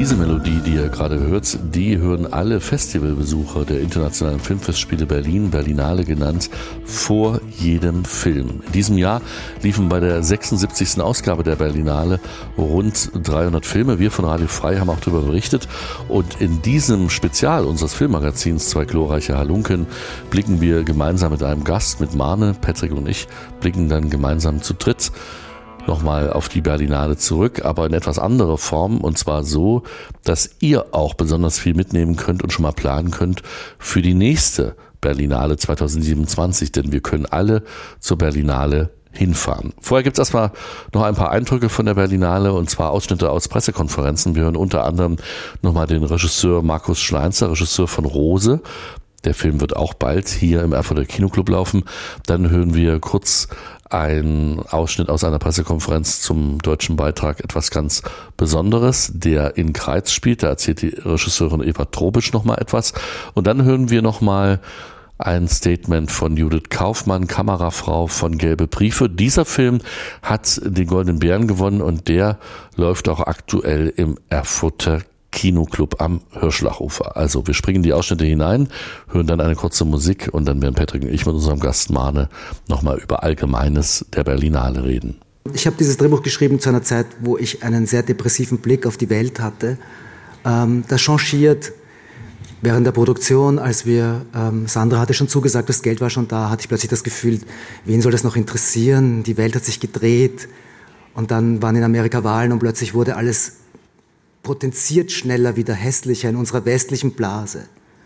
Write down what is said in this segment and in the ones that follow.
Diese Melodie, die ihr gerade hört, die hören alle Festivalbesucher der Internationalen Filmfestspiele Berlin, Berlinale genannt, vor jedem Film. In diesem Jahr liefen bei der 76. Ausgabe der Berlinale rund 300 Filme. Wir von Radio Frei haben auch darüber berichtet. Und in diesem Spezial unseres Filmmagazins Zwei glorreiche Halunken blicken wir gemeinsam mit einem Gast, mit Marne, Patrick und ich, blicken dann gemeinsam zu dritt nochmal auf die Berlinale zurück, aber in etwas anderer Form, und zwar so, dass ihr auch besonders viel mitnehmen könnt und schon mal planen könnt für die nächste Berlinale 2027, denn wir können alle zur Berlinale hinfahren. Vorher gibt es erstmal noch ein paar Eindrücke von der Berlinale, und zwar Ausschnitte aus Pressekonferenzen. Wir hören unter anderem nochmal den Regisseur Markus Schleinzer, Regisseur von Rose. Der Film wird auch bald hier im Erfurter Kinoclub laufen. Dann hören wir kurz einen Ausschnitt aus einer Pressekonferenz zum deutschen Beitrag Etwas ganz Besonderes, der in Greiz spielt. Da erzählt die Regisseurin Eva Trobisch nochmal etwas. Und dann hören wir nochmal ein Statement von Judith Kaufmann, Kamerafrau von Gelbe Briefe. Dieser Film hat den Goldenen Bären gewonnen und der läuft auch aktuell im Erfurter Kinoclub am Hirschlachufer. Also wir springen die Ausschnitte hinein, hören dann eine kurze Musik und dann werden Patrick und ich mit unserem Gast Marne nochmal über Allgemeines der Berlinale reden. Ich habe dieses Drehbuch geschrieben zu einer Zeit, wo ich einen sehr depressiven Blick auf die Welt hatte. Das changiert während der Produktion, als Sandra hatte schon zugesagt, das Geld war schon da, hatte ich plötzlich das Gefühl, wen soll das noch interessieren? Die Welt hat sich gedreht und dann waren in Amerika Wahlen und plötzlich wurde alles potenziert schneller wieder hässlicher in unserer westlichen Blase.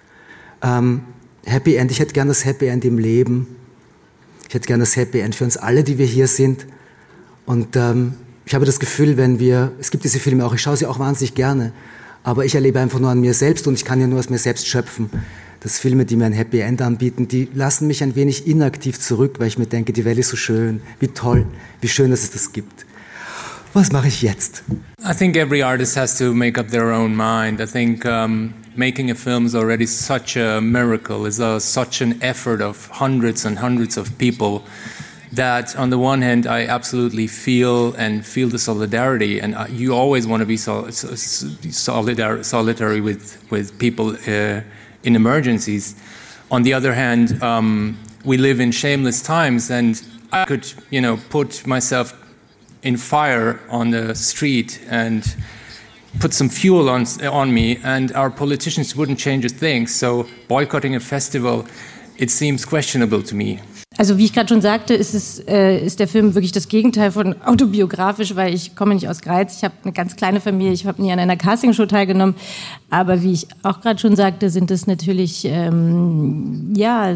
Happy End, ich hätte gern das Happy End im Leben. Ich hätte gern das Happy End für uns alle, die wir hier sind. Und ich habe das Gefühl, es gibt diese Filme auch, ich schaue sie auch wahnsinnig gerne, aber ich erlebe einfach nur an mir selbst und ich kann ja nur aus mir selbst schöpfen. Dass Filme, die mir ein Happy End anbieten, die lassen mich ein wenig inaktiv zurück, weil ich mir denke, die Welt ist so schön, wie toll, wie schön, dass es das gibt. Was mache ich jetzt? I think every artist has to make up their own mind. I think making a film is already such a miracle, is such an effort of hundreds and hundreds of people that on the one hand I absolutely feel the solidarity, and you always want to be solitary with people in emergencies. On the other hand, we live in shameless times, and I could, put myself in fire on the street and put some fuel on me, and our politicians wouldn't change a thing. So boycotting a festival, it seems questionable to me. Also wie ich gerade schon sagte, ist der Film wirklich das Gegenteil von autobiografisch, weil ich komme nicht aus Greiz, ich habe eine ganz kleine Familie, ich habe nie an einer Castingshow teilgenommen, aber wie ich auch gerade schon sagte, sind es natürlich, haben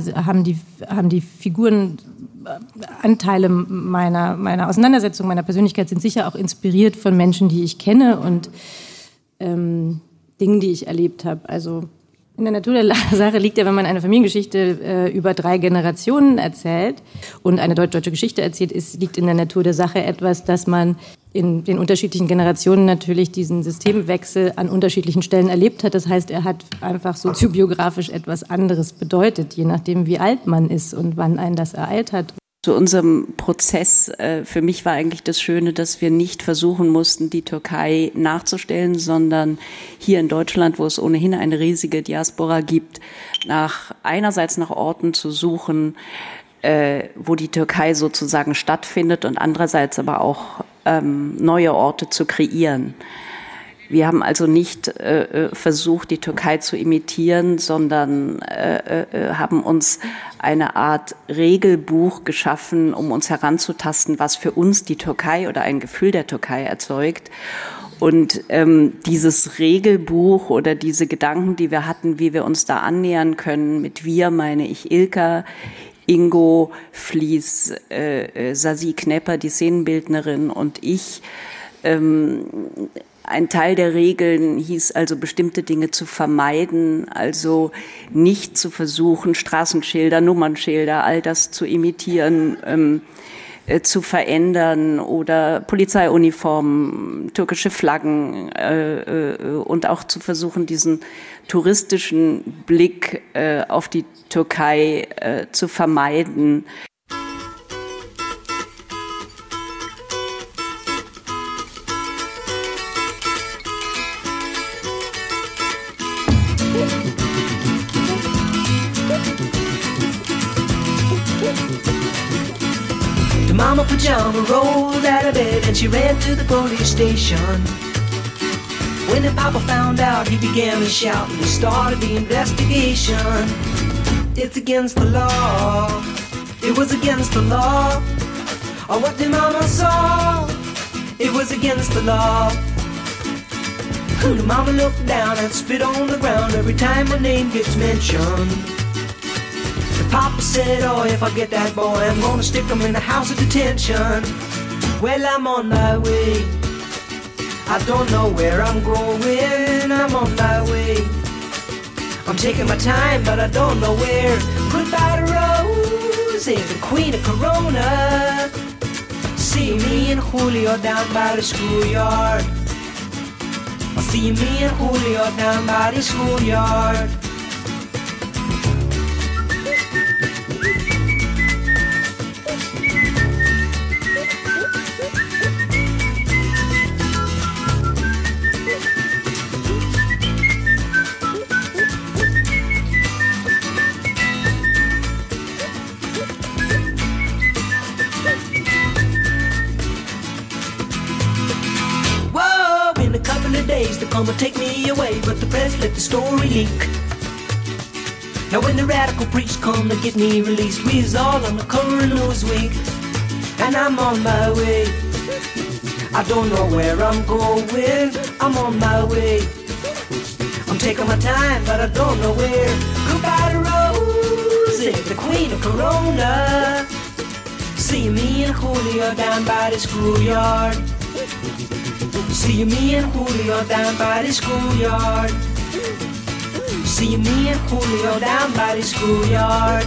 die Figuren Anteile meiner Auseinandersetzung, meiner Persönlichkeit sind sicher auch inspiriert von Menschen, die ich kenne und Dingen, die ich erlebt habe. Also in der Natur der Sache liegt ja, wenn man eine Familiengeschichte über 3 Generationen erzählt und eine deutsche Geschichte erzählt, liegt in der Natur der Sache etwas, dass man in den unterschiedlichen Generationen natürlich diesen Systemwechsel an unterschiedlichen Stellen erlebt hat. Das heißt, er hat einfach soziobiografisch etwas anderes bedeutet, je nachdem, wie alt man ist und wann einen das ereilt hat. Zu unserem Prozess, für mich war eigentlich das Schöne, dass wir nicht versuchen mussten, die Türkei nachzustellen, sondern hier in Deutschland, wo es ohnehin eine riesige Diaspora gibt, einerseits nach Orten zu suchen, wo die Türkei sozusagen stattfindet und andererseits aber auch neue Orte zu kreieren. Wir haben also nicht versucht, die Türkei zu imitieren, sondern haben uns eine Art Regelbuch geschaffen, um uns heranzutasten, was für uns die Türkei oder ein Gefühl der Türkei erzeugt. Und dieses Regelbuch oder diese Gedanken, die wir hatten, wie wir uns da annähern können, mit wir meine ich Ilka, Ingo, Flies, Sasi Knepper, die Szenenbildnerin und ich. Ein Teil der Regeln hieß also, bestimmte Dinge zu vermeiden, also nicht zu versuchen, Straßenschilder, Nummernschilder, all das zu imitieren, zu verändern oder Polizeiuniformen, türkische Flaggen und auch zu versuchen, diesen touristischen Blick auf die Türkei zu vermeiden. Mama Pajama rolled out of bed and she ran to the police station. When the Papa found out, he began to shout and he started the investigation. It's against the law. It was against the law. Oh, what the Mama saw. It was against the law. The Mama looked down and spit on the ground every time my name gets mentioned. The Papa said, oh, if I get that boy, I'm gonna stick him in the house of detention. Well, I'm on my way. I don't know where I'm going. I'm on my way. I'm taking my time, but I don't know where. Goodbye to Rose, the queen of Corona. See me and Julio down by the schoolyard. I'll see me and Julio down by the schoolyard. To come and take me away, but the press let the story leak. Now when the radical priests come to get me released, we's all on the cover of Newsweek, and I'm on my way. I don't know where I'm going, I'm on my way. I'm taking my time, but I don't know where. Goodbye to Rosie, the queen of Corona. See me and Julio down by the schoolyard. See me and Julio down by the schoolyard. See me and Julio down by the schoolyard.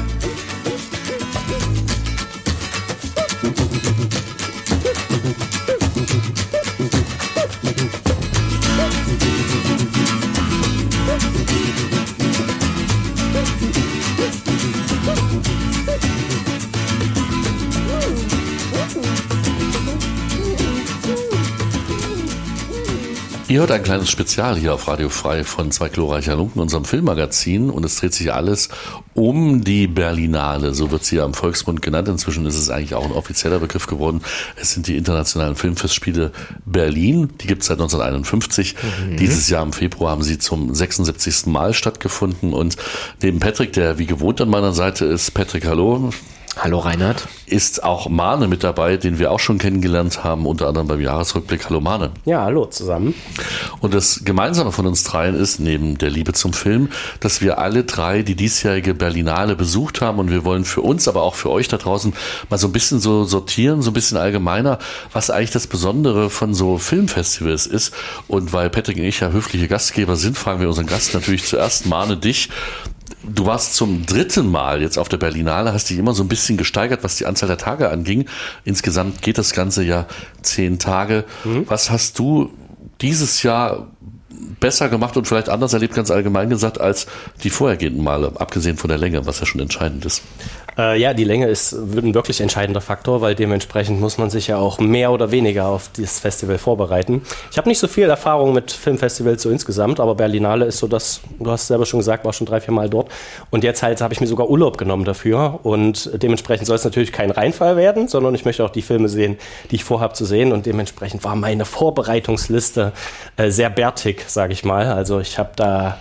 Ihr hört ein kleines Spezial hier auf Radio Frei von Zwei glorreicher Lunken, unserem Filmmagazin, und es dreht sich alles um die Berlinale, so wird sie ja im Volksmund genannt. Inzwischen ist es eigentlich auch ein offizieller Begriff geworden. Es sind die internationalen Filmfestspiele Berlin, die gibt es seit 1951. Dieses Jahr im Februar haben sie zum 76. Mal stattgefunden, und neben Patrick, der wie gewohnt an meiner Seite ist, Patrick, hallo. Hallo Reinhard. Ist auch Mane mit dabei, den wir auch schon kennengelernt haben, unter anderem beim Jahresrückblick. Hallo Mane. Ja, hallo zusammen. Und das Gemeinsame von uns dreien ist, neben der Liebe zum Film, dass wir alle drei die diesjährige Berlinale besucht haben, und wir wollen für uns, aber auch für euch da draußen mal so ein bisschen so sortieren, so ein bisschen allgemeiner, was eigentlich das Besondere von so Filmfestivals ist. Und weil Patrick und ich ja höfliche Gastgeber sind, fragen wir unseren Gast natürlich zuerst, Mane, dich. Du warst zum 3. Mal jetzt auf der Berlinale, hast dich immer so ein bisschen gesteigert, was die Anzahl der Tage anging. Insgesamt geht das Ganze ja 10 Tage. Was hast du dieses Jahr besser gemacht und vielleicht anders erlebt, ganz allgemein gesagt, als die vorhergehenden Male, abgesehen von der Länge, was ja schon entscheidend ist? Ja, die Länge ist ein wirklich entscheidender Faktor, weil dementsprechend muss man sich ja auch mehr oder weniger auf dieses Festival vorbereiten. Ich habe nicht so viel Erfahrung mit Filmfestivals so insgesamt, aber Berlinale ist so das, du hast selber schon gesagt, war schon 3-4 Mal dort, und jetzt halt habe ich mir sogar Urlaub genommen dafür, und dementsprechend soll es natürlich kein Reinfall werden, sondern ich möchte auch die Filme sehen, die ich vorhabe zu sehen, und dementsprechend war meine Vorbereitungsliste sehr bärtig, sage ich mal. Also ich habe da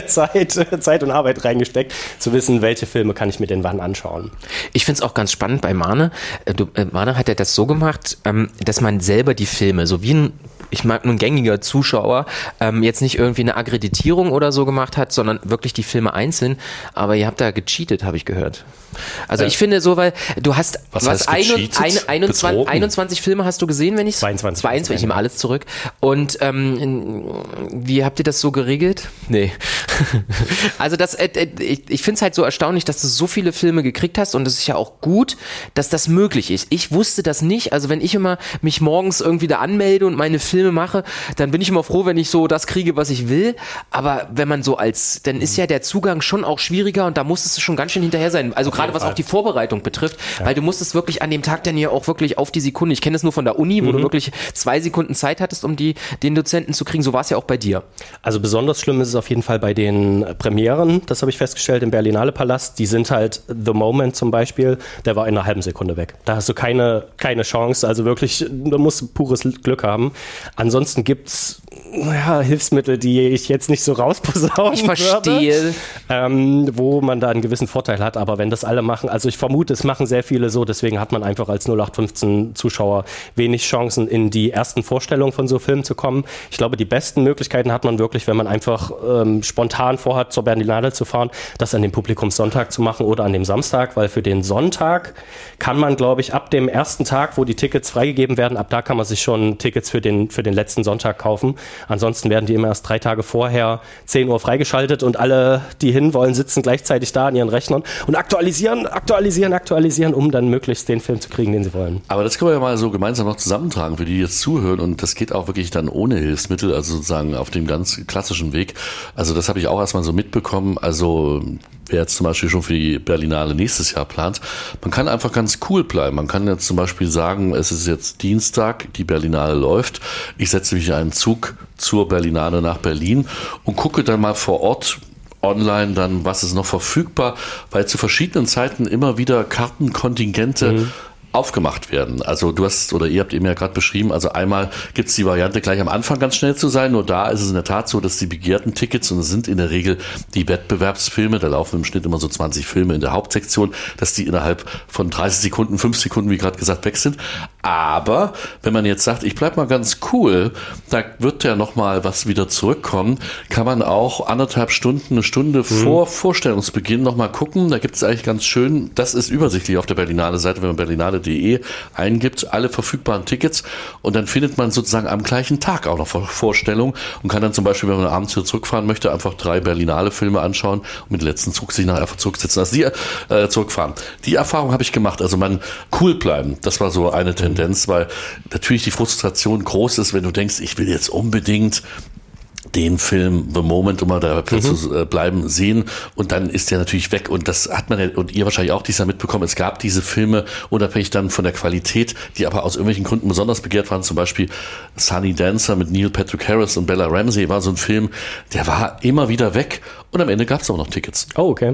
Zeit und Arbeit reingesteckt, zu wissen, welche Filme kann ich mir denn wann anschauen. Ich finde es auch ganz spannend bei Mane. Mane hat ja das so gemacht, dass man selber die Filme, so wie ein gängiger Zuschauer, jetzt nicht irgendwie eine Akkreditierung oder so gemacht hat, sondern wirklich die Filme einzeln. Aber ihr habt da gecheatet, habe ich gehört. Also ich finde so, weil du hast 21 Filme hast du gesehen, wenn ich 22, ich nehme alles zurück. Und wie habt ihr das so geregelt? Nee. Also ich finde es halt so erstaunlich, dass du so viele Filme gekriegt hast, und es ist ja auch gut, dass das möglich ist. Ich wusste das nicht. Also wenn ich immer mich morgens irgendwie da anmelde und meine Filme Filme mache, dann bin ich immer froh, wenn ich so das kriege, was ich will. Aber wenn man dann ist ja der Zugang schon auch schwieriger und da musstest du schon ganz schön hinterher sein. Also gerade was auch die Vorbereitung betrifft, weil du musstest wirklich an dem Tag dann ja auch wirklich auf die Sekunde. Ich kenne das nur von der Uni, wo du wirklich 2 Sekunden Zeit hattest, um den Dozenten zu kriegen. So war es ja auch bei dir. Also besonders schlimm ist es auf jeden Fall bei den Premieren. Das habe ich festgestellt im Berlinale Palast. Die sind halt The Moment zum Beispiel, der war in einer halben Sekunde weg. Da hast du keine Chance. Also wirklich, du musst pures Glück haben. Ansonsten gibt's Hilfsmittel, die ich jetzt nicht so rausposaunen Ich verstehe. Wo man da einen gewissen Vorteil hat. Aber wenn das alle machen, also ich vermute, es machen sehr viele so, deswegen hat man einfach als 0815 Zuschauer wenig Chancen, in die ersten Vorstellungen von so Filmen zu kommen. Ich glaube, die besten Möglichkeiten hat man wirklich, wenn man einfach spontan vorhat, zur Berlinale zu fahren, das an dem Publikumssonntag zu machen oder an dem Samstag, weil für den Sonntag kann man, glaube ich, ab dem ersten Tag, wo die Tickets freigegeben werden, ab da kann man sich schon Tickets für den letzten Sonntag kaufen. Ansonsten werden die immer erst 3 Tage vorher 10 Uhr freigeschaltet und alle, die hinwollen, sitzen gleichzeitig da an ihren Rechnern und aktualisieren, um dann möglichst den Film zu kriegen, den sie wollen. Aber das können wir ja mal so gemeinsam noch zusammentragen, für die jetzt zuhören, und das geht auch wirklich dann ohne Hilfsmittel, also sozusagen auf dem ganz klassischen Weg. Also das habe ich auch erstmal so mitbekommen, also wer jetzt zum Beispiel schon für die Berlinale nächstes Jahr plant, man kann einfach ganz cool bleiben. Man kann jetzt zum Beispiel sagen, es ist jetzt Dienstag, die Berlinale läuft, ich setze mich in einen Zug zur Berlinale nach Berlin und gucke dann mal vor Ort online dann, was ist noch verfügbar, weil zu verschiedenen Zeiten immer wieder Kartenkontingente aufgemacht werden. Also ihr habt eben ja gerade beschrieben, also einmal gibt es die Variante, gleich am Anfang ganz schnell zu sein, nur da ist es in der Tat so, dass die begehrten Tickets, und es sind in der Regel die Wettbewerbsfilme, da laufen im Schnitt immer so 20 Filme in der Hauptsektion, dass die innerhalb von 30 Sekunden, 5 Sekunden, wie gerade gesagt, weg sind. Aber wenn man jetzt sagt, ich bleib mal ganz cool, da wird ja nochmal was wieder zurückkommen, kann man auch 1,5 Stunden, eine Stunde vor Vorstellungsbeginn nochmal gucken. Da gibt es eigentlich ganz schön, das ist übersichtlich auf der Berlinale-Seite, wenn man berlinale.de eingibt, alle verfügbaren Tickets, und dann findet man sozusagen am gleichen Tag auch noch Vorstellungen und kann dann zum Beispiel, wenn man abends wieder zurückfahren möchte, einfach 3 Berlinale-Filme anschauen und mit dem letzten Zug sich nachher einfach zurücksetzen, also die zurückfahren. Die Erfahrung habe ich gemacht, also man cool bleiben, das war so eine Tendenz, weil natürlich die Frustration groß ist, wenn du denkst, ich will jetzt unbedingt den Film The Moment, um mal da zu bleiben, sehen, und dann ist der natürlich weg, und das hat man ja, und ihr wahrscheinlich auch dieses Jahr mitbekommen, es gab diese Filme, unabhängig dann von der Qualität, die aber aus irgendwelchen Gründen besonders begehrt waren, zum Beispiel Sunny Dancer mit Neil Patrick Harris und Bella Ramsey war so ein Film, der war immer wieder weg, und am Ende gab es auch noch Tickets. Oh, okay.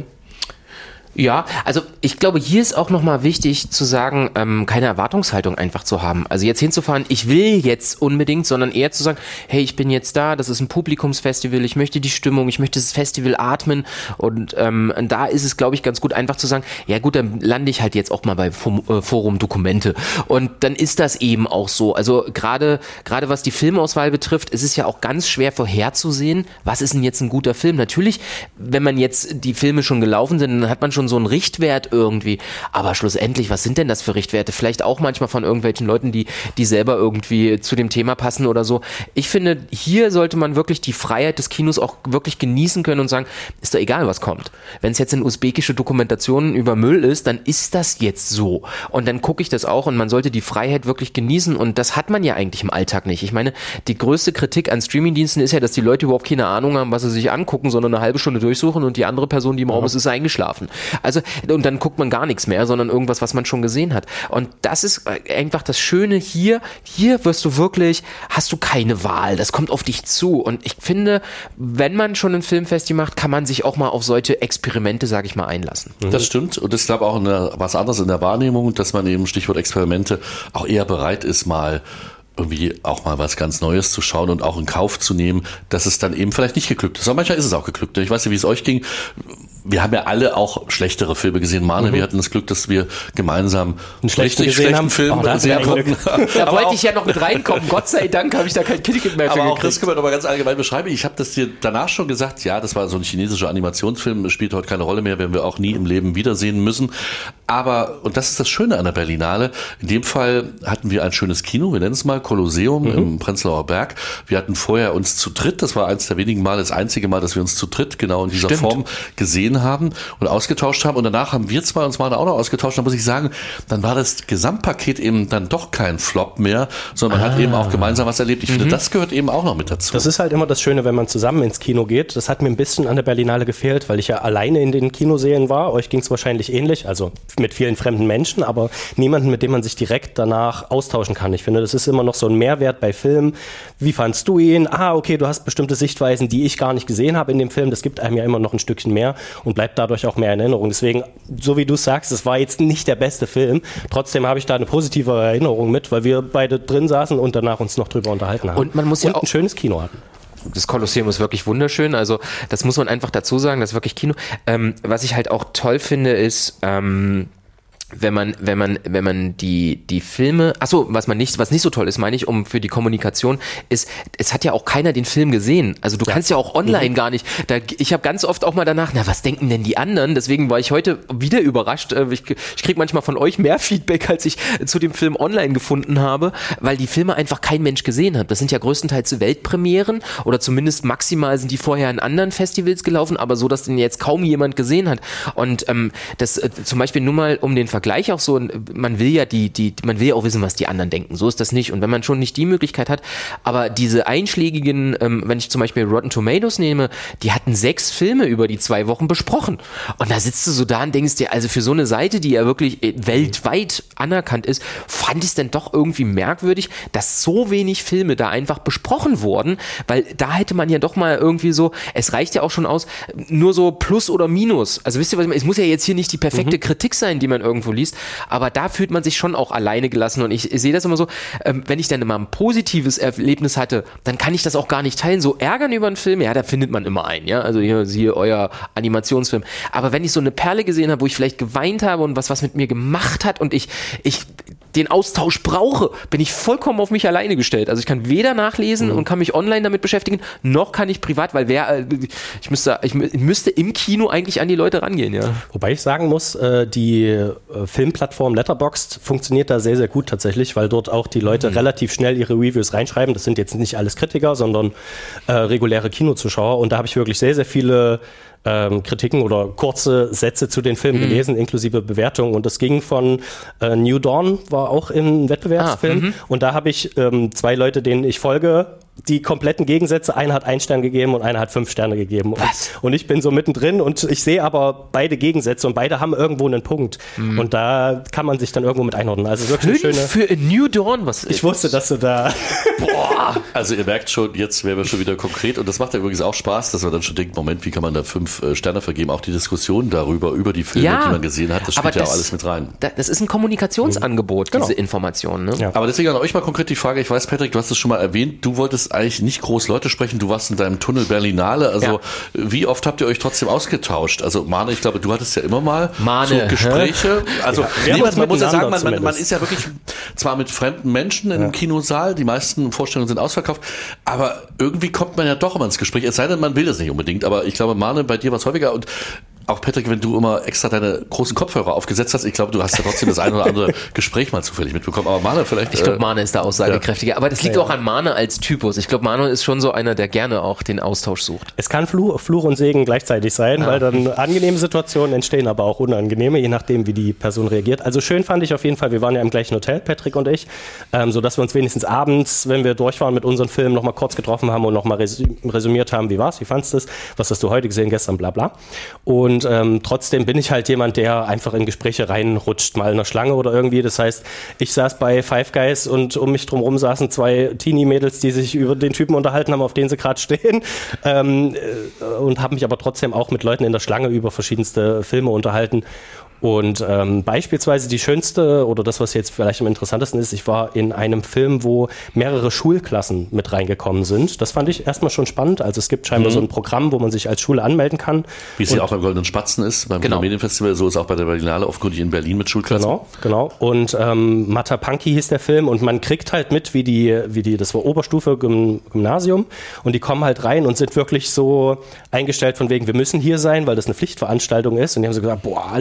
Ja, also ich glaube, hier ist auch nochmal wichtig zu sagen, keine Erwartungshaltung einfach zu haben. Also jetzt hinzufahren, ich will jetzt unbedingt, sondern eher zu sagen, hey, ich bin jetzt da, das ist ein Publikumsfestival, ich möchte die Stimmung, ich möchte das Festival atmen, und da ist es, glaube ich, ganz gut, einfach zu sagen, ja gut, dann lande ich halt jetzt auch mal bei Forum Dokumente, und dann ist das eben auch so. Also gerade was die Filmauswahl betrifft, ist es ja auch ganz schwer vorherzusehen, was ist denn jetzt ein guter Film. Natürlich, wenn man jetzt die Filme schon gelaufen sind, dann hat man schon so einen Richtwert irgendwie, aber schlussendlich, was sind denn das für Richtwerte? Vielleicht auch manchmal von irgendwelchen Leuten, die selber irgendwie zu dem Thema passen oder so. Ich finde, hier sollte man wirklich die Freiheit des Kinos auch wirklich genießen können und sagen, ist doch egal, was kommt. Wenn es jetzt in usbekische Dokumentationen über Müll ist, dann ist das jetzt so. Und dann gucke ich das auch, und man sollte die Freiheit wirklich genießen, und das hat man ja eigentlich im Alltag nicht. Ich meine, die größte Kritik an Streamingdiensten ist ja, dass die Leute überhaupt keine Ahnung haben, was sie sich angucken, sondern eine halbe Stunde durchsuchen, und die andere Person, die im Raum ist eingeschlafen. Also, und dann guckt man gar nichts mehr, sondern irgendwas, was man schon gesehen hat. Und das ist einfach das Schöne hier. Hier hast du keine Wahl. Das kommt auf dich zu. Und ich finde, wenn man schon ein Filmfestival macht, kann man sich auch mal auf solche Experimente, sage ich mal, einlassen. Das stimmt. Und ich glaube auch was anderes in der Wahrnehmung, dass man eben, Stichwort Experimente, auch eher bereit ist, mal irgendwie auch mal was ganz Neues zu schauen und auch in Kauf zu nehmen, dass es dann eben vielleicht nicht geglückt ist. Aber manchmal ist es auch geglückt. Ich weiß nicht, wie es euch ging. Wir haben ja alle auch schlechtere Filme gesehen. Mane, wir hatten das Glück, dass wir gemeinsam einen schlechten Film sehen konnten. Da wollte ich ja noch mit reinkommen. Gott sei Dank habe ich da kein Ticket mehr für gekriegt. Aber auch das können wir nochmal ganz allgemein beschreiben. Ich habe das dir danach schon gesagt, ja, das war so ein chinesischer Animationsfilm, spielt heute keine Rolle mehr, werden wir auch nie im Leben wiedersehen müssen. Aber, und das ist das Schöne an der Berlinale, in dem Fall hatten wir ein schönes Kino, wir nennen es mal Kolosseum im Prenzlauer Berg. Wir hatten vorher uns zu dritt, das war eins der wenigen Male, das einzige Mal, dass wir uns zu dritt genau in dieser Form gesehen haben und ausgetauscht haben. Und danach haben wir zwei uns mal auch noch ausgetauscht. Da muss ich sagen, dann war das Gesamtpaket eben dann doch kein Flop mehr, sondern man hat eben auch gemeinsam was erlebt. Ich finde, das gehört eben auch noch mit dazu. Das ist halt immer das Schöne, wenn man zusammen ins Kino geht. Das hat mir ein bisschen an der Berlinale gefehlt, weil ich ja alleine in den Kinosälen war. Euch ging es wahrscheinlich ähnlich, also mit vielen fremden Menschen, aber niemanden, mit dem man sich direkt danach austauschen kann. Ich finde, das ist immer noch so ein Mehrwert bei Filmen. Wie fandst du ihn? Okay, du hast bestimmte Sichtweisen, die ich gar nicht gesehen habe in dem Film. Das gibt einem ja immer noch ein Stückchen mehr und bleibt dadurch auch mehr in Erinnerung. Deswegen, so wie du sagst, es war jetzt nicht der beste Film. Trotzdem habe ich da eine positive Erinnerung mit, weil wir beide drin saßen und danach uns noch drüber unterhalten haben. Und man muss ja auch ein schönes Kino hatten. Das Kolosseum ist wirklich wunderschön, also das muss man einfach dazu sagen, das ist wirklich Kino. Was ich halt auch toll finde, ist, wenn man die Filme, was nicht so toll ist, meine ich, für die Kommunikation, ist, es hat ja auch keiner den Film gesehen. Also du kannst ja auch online gar nicht. Ich habe ganz oft auch mal danach, was denken denn die anderen? Deswegen war ich heute wieder überrascht. Ich kriege manchmal von euch mehr Feedback, als ich zu dem Film online gefunden habe, weil die Filme einfach kein Mensch gesehen hat. Das sind ja größtenteils Weltpremieren oder zumindest maximal sind die vorher in anderen Festivals gelaufen, aber so, dass den jetzt kaum jemand gesehen hat. Und das zum Beispiel nur mal um den Vergleich auch so, man will ja man will ja auch wissen, was die anderen denken. So ist das nicht. Und wenn man schon nicht die Möglichkeit hat, aber diese einschlägigen, wenn ich zum Beispiel Rotten Tomatoes nehme, die hatten 6 Filme über die 2 Wochen besprochen. Und da sitzt du so da und denkst dir, also für so eine Seite, die ja wirklich weltweit anerkannt ist, fand ich es dann doch irgendwie merkwürdig, dass so wenig Filme da einfach besprochen wurden, weil da hätte man ja doch mal irgendwie so, es reicht ja auch schon aus, nur so Plus oder Minus. Also wisst ihr, was ich meine? Es muss ja jetzt hier nicht die perfekte Kritik sein, die man irgendwo liest, aber da fühlt man sich schon auch alleine gelassen und ich sehe das immer so, wenn ich dann immer ein positives Erlebnis hatte, dann kann ich das auch gar nicht teilen. So ärgern über einen Film, ja, da findet man immer einen, ja, also hier, siehe euer Animationsfilm. Aber wenn ich so eine Perle gesehen habe, wo ich vielleicht geweint habe und was mit mir gemacht hat und ich den Austausch brauche, bin ich vollkommen auf mich alleine gestellt. Also ich kann weder nachlesen und kann mich online damit beschäftigen, noch kann ich privat, weil ich müsste im Kino eigentlich an die Leute rangehen, ja. Wobei ich sagen muss, die Filmplattform Letterboxd funktioniert da sehr, sehr gut tatsächlich, weil dort auch die Leute relativ schnell ihre Reviews reinschreiben. Das sind jetzt nicht alles Kritiker, sondern reguläre Kinozuschauer und da habe ich wirklich sehr, sehr viele Kritiken oder kurze Sätze zu den Filmen gelesen, inklusive Bewertungen. Und das ging von New Dawn, war auch im Wettbewerbsfilm. Und da habe ich 2 Leute, denen ich folge, die kompletten Gegensätze. Einer hat 1 Stern gegeben und einer hat 5 Sterne gegeben. Und ich bin so mittendrin und ich sehe aber beide Gegensätze und beide haben irgendwo einen Punkt. Und da kann man sich dann irgendwo mit einordnen. Also wirklich 5 für New Dawn? Ich wusste, dass du da... Boah! Also ihr merkt schon, jetzt wären wir schon wieder konkret und das macht ja übrigens auch Spaß, dass man dann schon denkt, Moment, wie kann man da 5 Sterne vergeben? Auch die Diskussion darüber, über die Filme, die man gesehen hat, das spielt ja auch alles mit rein. Das ist ein Kommunikationsangebot, diese Informationen. Ne? Ja. Aber deswegen an euch mal konkret die Frage, ich weiß, Patrick, du hast es schon mal erwähnt, du wolltest eigentlich nicht groß Leute sprechen, du warst in deinem Tunnel Berlinale, also wie oft habt ihr euch trotzdem ausgetauscht? Also Mane, ich glaube, du hattest ja immer mal so Gespräche. Also man muss ja sagen, man ist ja wirklich zwar mit fremden Menschen in einem Kinosaal, die meisten Vorstellungen sind ausverkauft, aber irgendwie kommt man ja doch immer ins Gespräch, es sei denn, man will das nicht unbedingt, aber ich glaube, Mane, bei dir war es häufiger und auch Patrick, wenn du immer extra deine großen Kopfhörer aufgesetzt hast, ich glaube, du hast ja trotzdem das ein oder andere Gespräch mal zufällig mitbekommen. Aber Mane vielleicht... Ich glaube, Mane ist da aussagekräftiger. Aber das liegt auch an Mane als Typus. Ich glaube, Mane ist schon so einer, der gerne auch den Austausch sucht. Es kann Fluch und Segen gleichzeitig sein, weil dann angenehme Situationen entstehen, aber auch unangenehme, je nachdem, wie die Person reagiert. Also schön fand ich auf jeden Fall, wir waren ja im gleichen Hotel, Patrick und ich, sodass wir uns wenigstens abends, wenn wir durch waren mit unseren Filmen, nochmal kurz getroffen haben und nochmal resümiert haben, wie war's, wie fandst du es, was hast du heute gesehen, gestern, bla bla. Und trotzdem bin ich halt jemand, der einfach in Gespräche reinrutscht, mal in einer Schlange oder irgendwie. Das heißt, ich saß bei Five Guys und um mich drumherum saßen 2 Teenie-Mädels, die sich über den Typen unterhalten haben, auf den sie gerade stehen. Und habe mich aber trotzdem auch mit Leuten in der Schlange über verschiedenste Filme unterhalten. Und beispielsweise die schönste oder das, was jetzt vielleicht am interessantesten ist, ich war in einem Film, wo mehrere Schulklassen mit reingekommen sind. Das fand ich erstmal schon spannend. Also es gibt scheinbar so ein Programm, wo man sich als Schule anmelden kann. Wie es ja auch beim Goldenen Spatzen ist, beim Medienfestival, so ist auch bei der Berlinale offenkundig in Berlin mit Schulklassen. Genau. Und Matapanki hieß der Film und man kriegt halt mit, wie die, das war Oberstufe, Gymnasium und die kommen halt rein und sind wirklich so eingestellt von wegen, wir müssen hier sein, weil das eine Pflichtveranstaltung ist. Und die haben so gesagt, boah, alle, die hier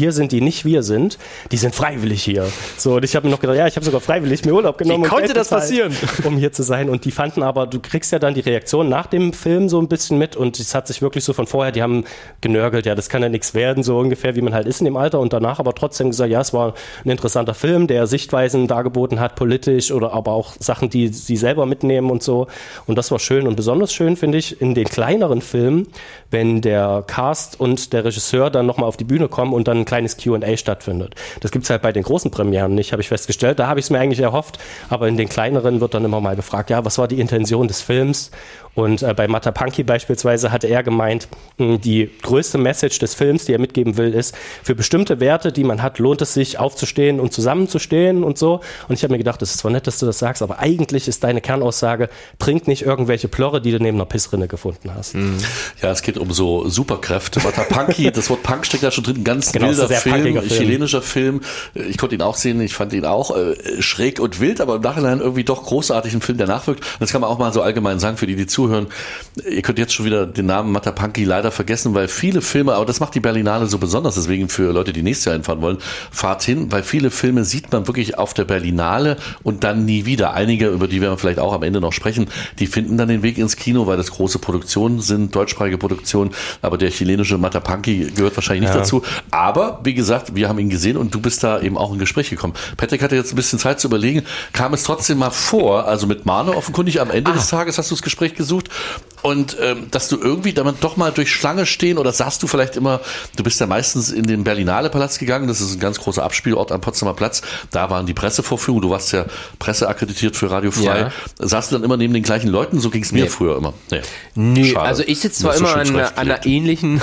hier sind, die nicht wir sind, die sind freiwillig hier. So, und ich habe mir noch gedacht, ja, ich habe sogar freiwillig mir Urlaub genommen. Wie konnte das passieren? Um hier zu sein. Und die fanden aber, du kriegst ja dann die Reaktion nach dem Film so ein bisschen mit und es hat sich wirklich so von vorher, die haben genörgelt, ja, das kann ja nichts werden, so ungefähr, wie man halt ist in dem Alter und danach aber trotzdem gesagt, ja, es war ein interessanter Film, der Sichtweisen dargeboten hat, politisch oder aber auch Sachen, die sie selber mitnehmen und so. Und das war schön und besonders schön finde ich in den kleineren Filmen, wenn der Cast und der Regisseur dann nochmal auf die Bühne kommen und dann ein kleines Q&A stattfindet. Das gibt's halt bei den großen Premieren nicht, habe ich festgestellt. Da habe ich es mir eigentlich erhofft, aber in den kleineren wird dann immer mal gefragt, ja, was war die Intention des Films? Und bei Matapanki beispielsweise hatte er gemeint, die größte Message des Films, die er mitgeben will, ist, für bestimmte Werte, die man hat, lohnt es sich aufzustehen und zusammenzustehen und so. Und ich habe mir gedacht, das ist zwar nett, dass du das sagst, aber eigentlich ist deine Kernaussage, trink nicht irgendwelche Plörre, die du neben einer Pissrinne gefunden hast. Ja, es geht um so Superkräfte. Matapanki, das Wort Punk steckt da schon drin, ein ganz wilder Film, chilenischer Film. Ich konnte ihn auch sehen, ich fand ihn auch schräg und wild, aber im Nachhinein irgendwie doch großartig ein Film, der nachwirkt. Und das kann man auch mal so allgemein sagen, für die zuhören. Ihr könnt jetzt schon wieder den Namen Matapanki leider vergessen, weil viele Filme, aber das macht die Berlinale so besonders, deswegen für Leute, die nächstes Jahr hinfahren wollen, fahrt hin, weil viele Filme sieht man wirklich auf der Berlinale und dann nie wieder. Einige, über die werden wir vielleicht auch am Ende noch sprechen, die finden dann den Weg ins Kino, weil das große Produktionen sind, deutschsprachige Produktionen, aber der chilenische Matapanki gehört wahrscheinlich nicht dazu. Aber, wie gesagt, wir haben ihn gesehen und du bist da eben auch in Gespräch gekommen. Patrick hatte jetzt ein bisschen Zeit zu überlegen, kam es trotzdem mal vor, also mit Mane offenkundig am Ende des Tages hast du das Gespräch gesucht und dass du irgendwie damit doch mal durch Schlange stehen oder sagst du vielleicht immer, du bist ja meistens in den Berlinale Palast gegangen, das ist ein ganz großer Abspielort am Potsdamer Platz, da waren die Pressevorführungen, du warst ja presseakkreditiert für Radio Frei, saßt du dann immer neben den gleichen Leuten, so ging es mir früher immer. Nee, also ich sitze zwar immer an einer ähnlichen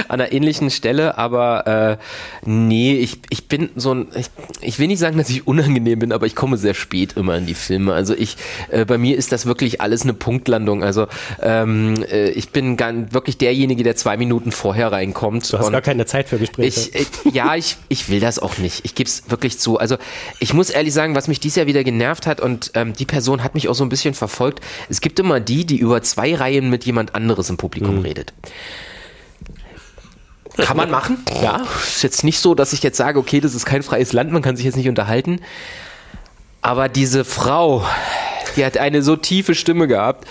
Stelle, aber ich bin so ein, ich will nicht sagen, dass ich unangenehm bin, aber ich komme sehr spät immer in die Filme, also bei mir ist das wirklich alles eine Punktlandung, also ich bin wirklich derjenige, der 2 Minuten vorher reinkommt. Du hast gar keine Zeit für Gespräche. Ich will das auch nicht. Ich gebe es wirklich zu. Also ich muss ehrlich sagen, was mich dieses Jahr wieder genervt hat und die Person hat mich auch so ein bisschen verfolgt. Es gibt immer die über 2 Reihen mit jemand anderes im Publikum redet. Kann man machen, ja. Ist jetzt nicht so, dass ich jetzt sage, okay, das ist kein freies Land, man kann sich jetzt nicht unterhalten. Aber diese Frau, die hat eine so tiefe Stimme gehabt.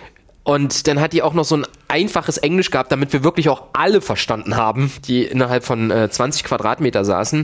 Und dann hat die auch noch so ein einfaches Englisch gehabt, damit wir wirklich auch alle verstanden haben, die innerhalb von 20 Quadratmeter saßen,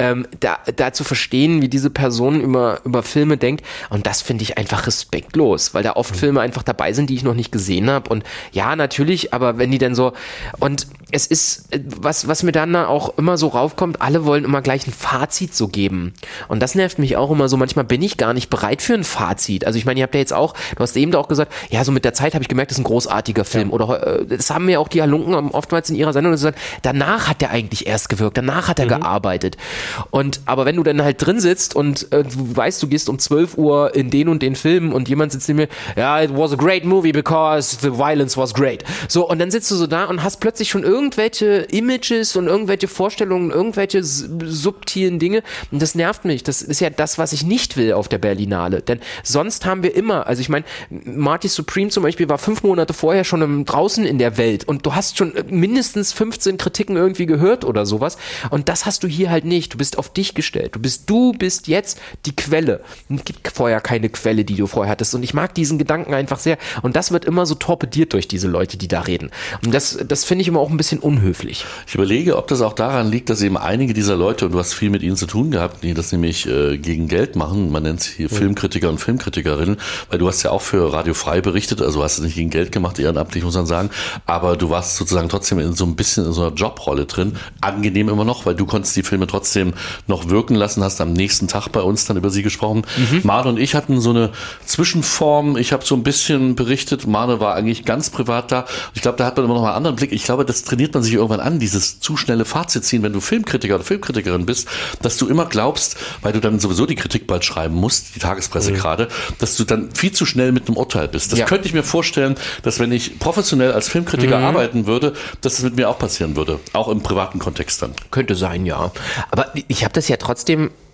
da zu verstehen, wie diese Person über Filme denkt. Und das finde ich einfach respektlos, weil da oft Filme einfach dabei sind, die ich noch nicht gesehen habe. Und ja, natürlich, aber wenn die dann so... Und es ist, was mir dann auch immer so raufkommt, alle wollen immer gleich ein Fazit so geben. Und das nervt mich auch immer so. Manchmal bin ich gar nicht bereit für ein Fazit. Also ich meine, ihr habt ja jetzt auch, du hast eben auch gesagt, ja, so mit der Zeit habe ich gemerkt, das ist ein großartiger Film. Oder das haben ja auch die Halunken oftmals in ihrer Sendung gesagt, danach hat der eigentlich erst gewirkt, danach hat er gearbeitet. Aber wenn du dann halt drin sitzt und du weißt, du gehst um 12 Uhr in den und den Film und jemand sitzt neben mir, ja, it was a great movie because the violence was great. So, und dann sitzt du so da und hast plötzlich schon irgendwelche Images und irgendwelche Vorstellungen, irgendwelche subtilen Dinge und das nervt mich. Das ist ja das, was ich nicht will auf der Berlinale. Denn sonst haben wir immer, also ich meine, Marty Supreme zum Beispiel war 5 Monate vorher schon draußen in der Welt und du hast schon mindestens 15 Kritiken irgendwie gehört oder sowas und das hast du hier halt nicht. Du bist auf dich gestellt. Du bist jetzt die Quelle. Es gibt vorher keine Quelle, die du vorher hattest und ich mag diesen Gedanken einfach sehr und das wird immer so torpediert durch diese Leute, die da reden. Und das finde ich immer auch ein bisschen unhöflich. Ich überlege, ob das auch daran liegt, dass eben einige dieser Leute, und du hast viel mit ihnen zu tun gehabt, die das nämlich gegen Geld machen, man nennt es hier Filmkritiker und Filmkritikerinnen, weil du hast ja auch für Radio Frei berichtet, also hast du nicht gegen Geld gemacht, ehrenamtlich muss man sagen, aber du warst sozusagen trotzdem in so ein bisschen in so einer Jobrolle drin, angenehm immer noch, weil du konntest die Filme trotzdem noch wirken lassen, hast am nächsten Tag bei uns dann über sie gesprochen. Mane und ich hatten so eine Zwischenform, ich habe so ein bisschen berichtet, Mane war eigentlich ganz privat da, ich glaube, da hat man immer noch mal einen anderen Blick, ich glaube, das trainiert man sich irgendwann an, dieses zu schnelle Fazit ziehen, wenn du Filmkritiker oder Filmkritikerin bist, dass du immer glaubst, weil du dann sowieso die Kritik bald schreiben musst, die Tagespresse gerade, dass du dann viel zu schnell mit einem Urteil bist. Das könnte ich mir vorstellen, dass wenn ich professionell als Filmkritiker arbeiten würde, dass das mit mir auch passieren würde. Auch im privaten Kontext dann. Könnte sein, ja. Aber ich habe das ja trotzdem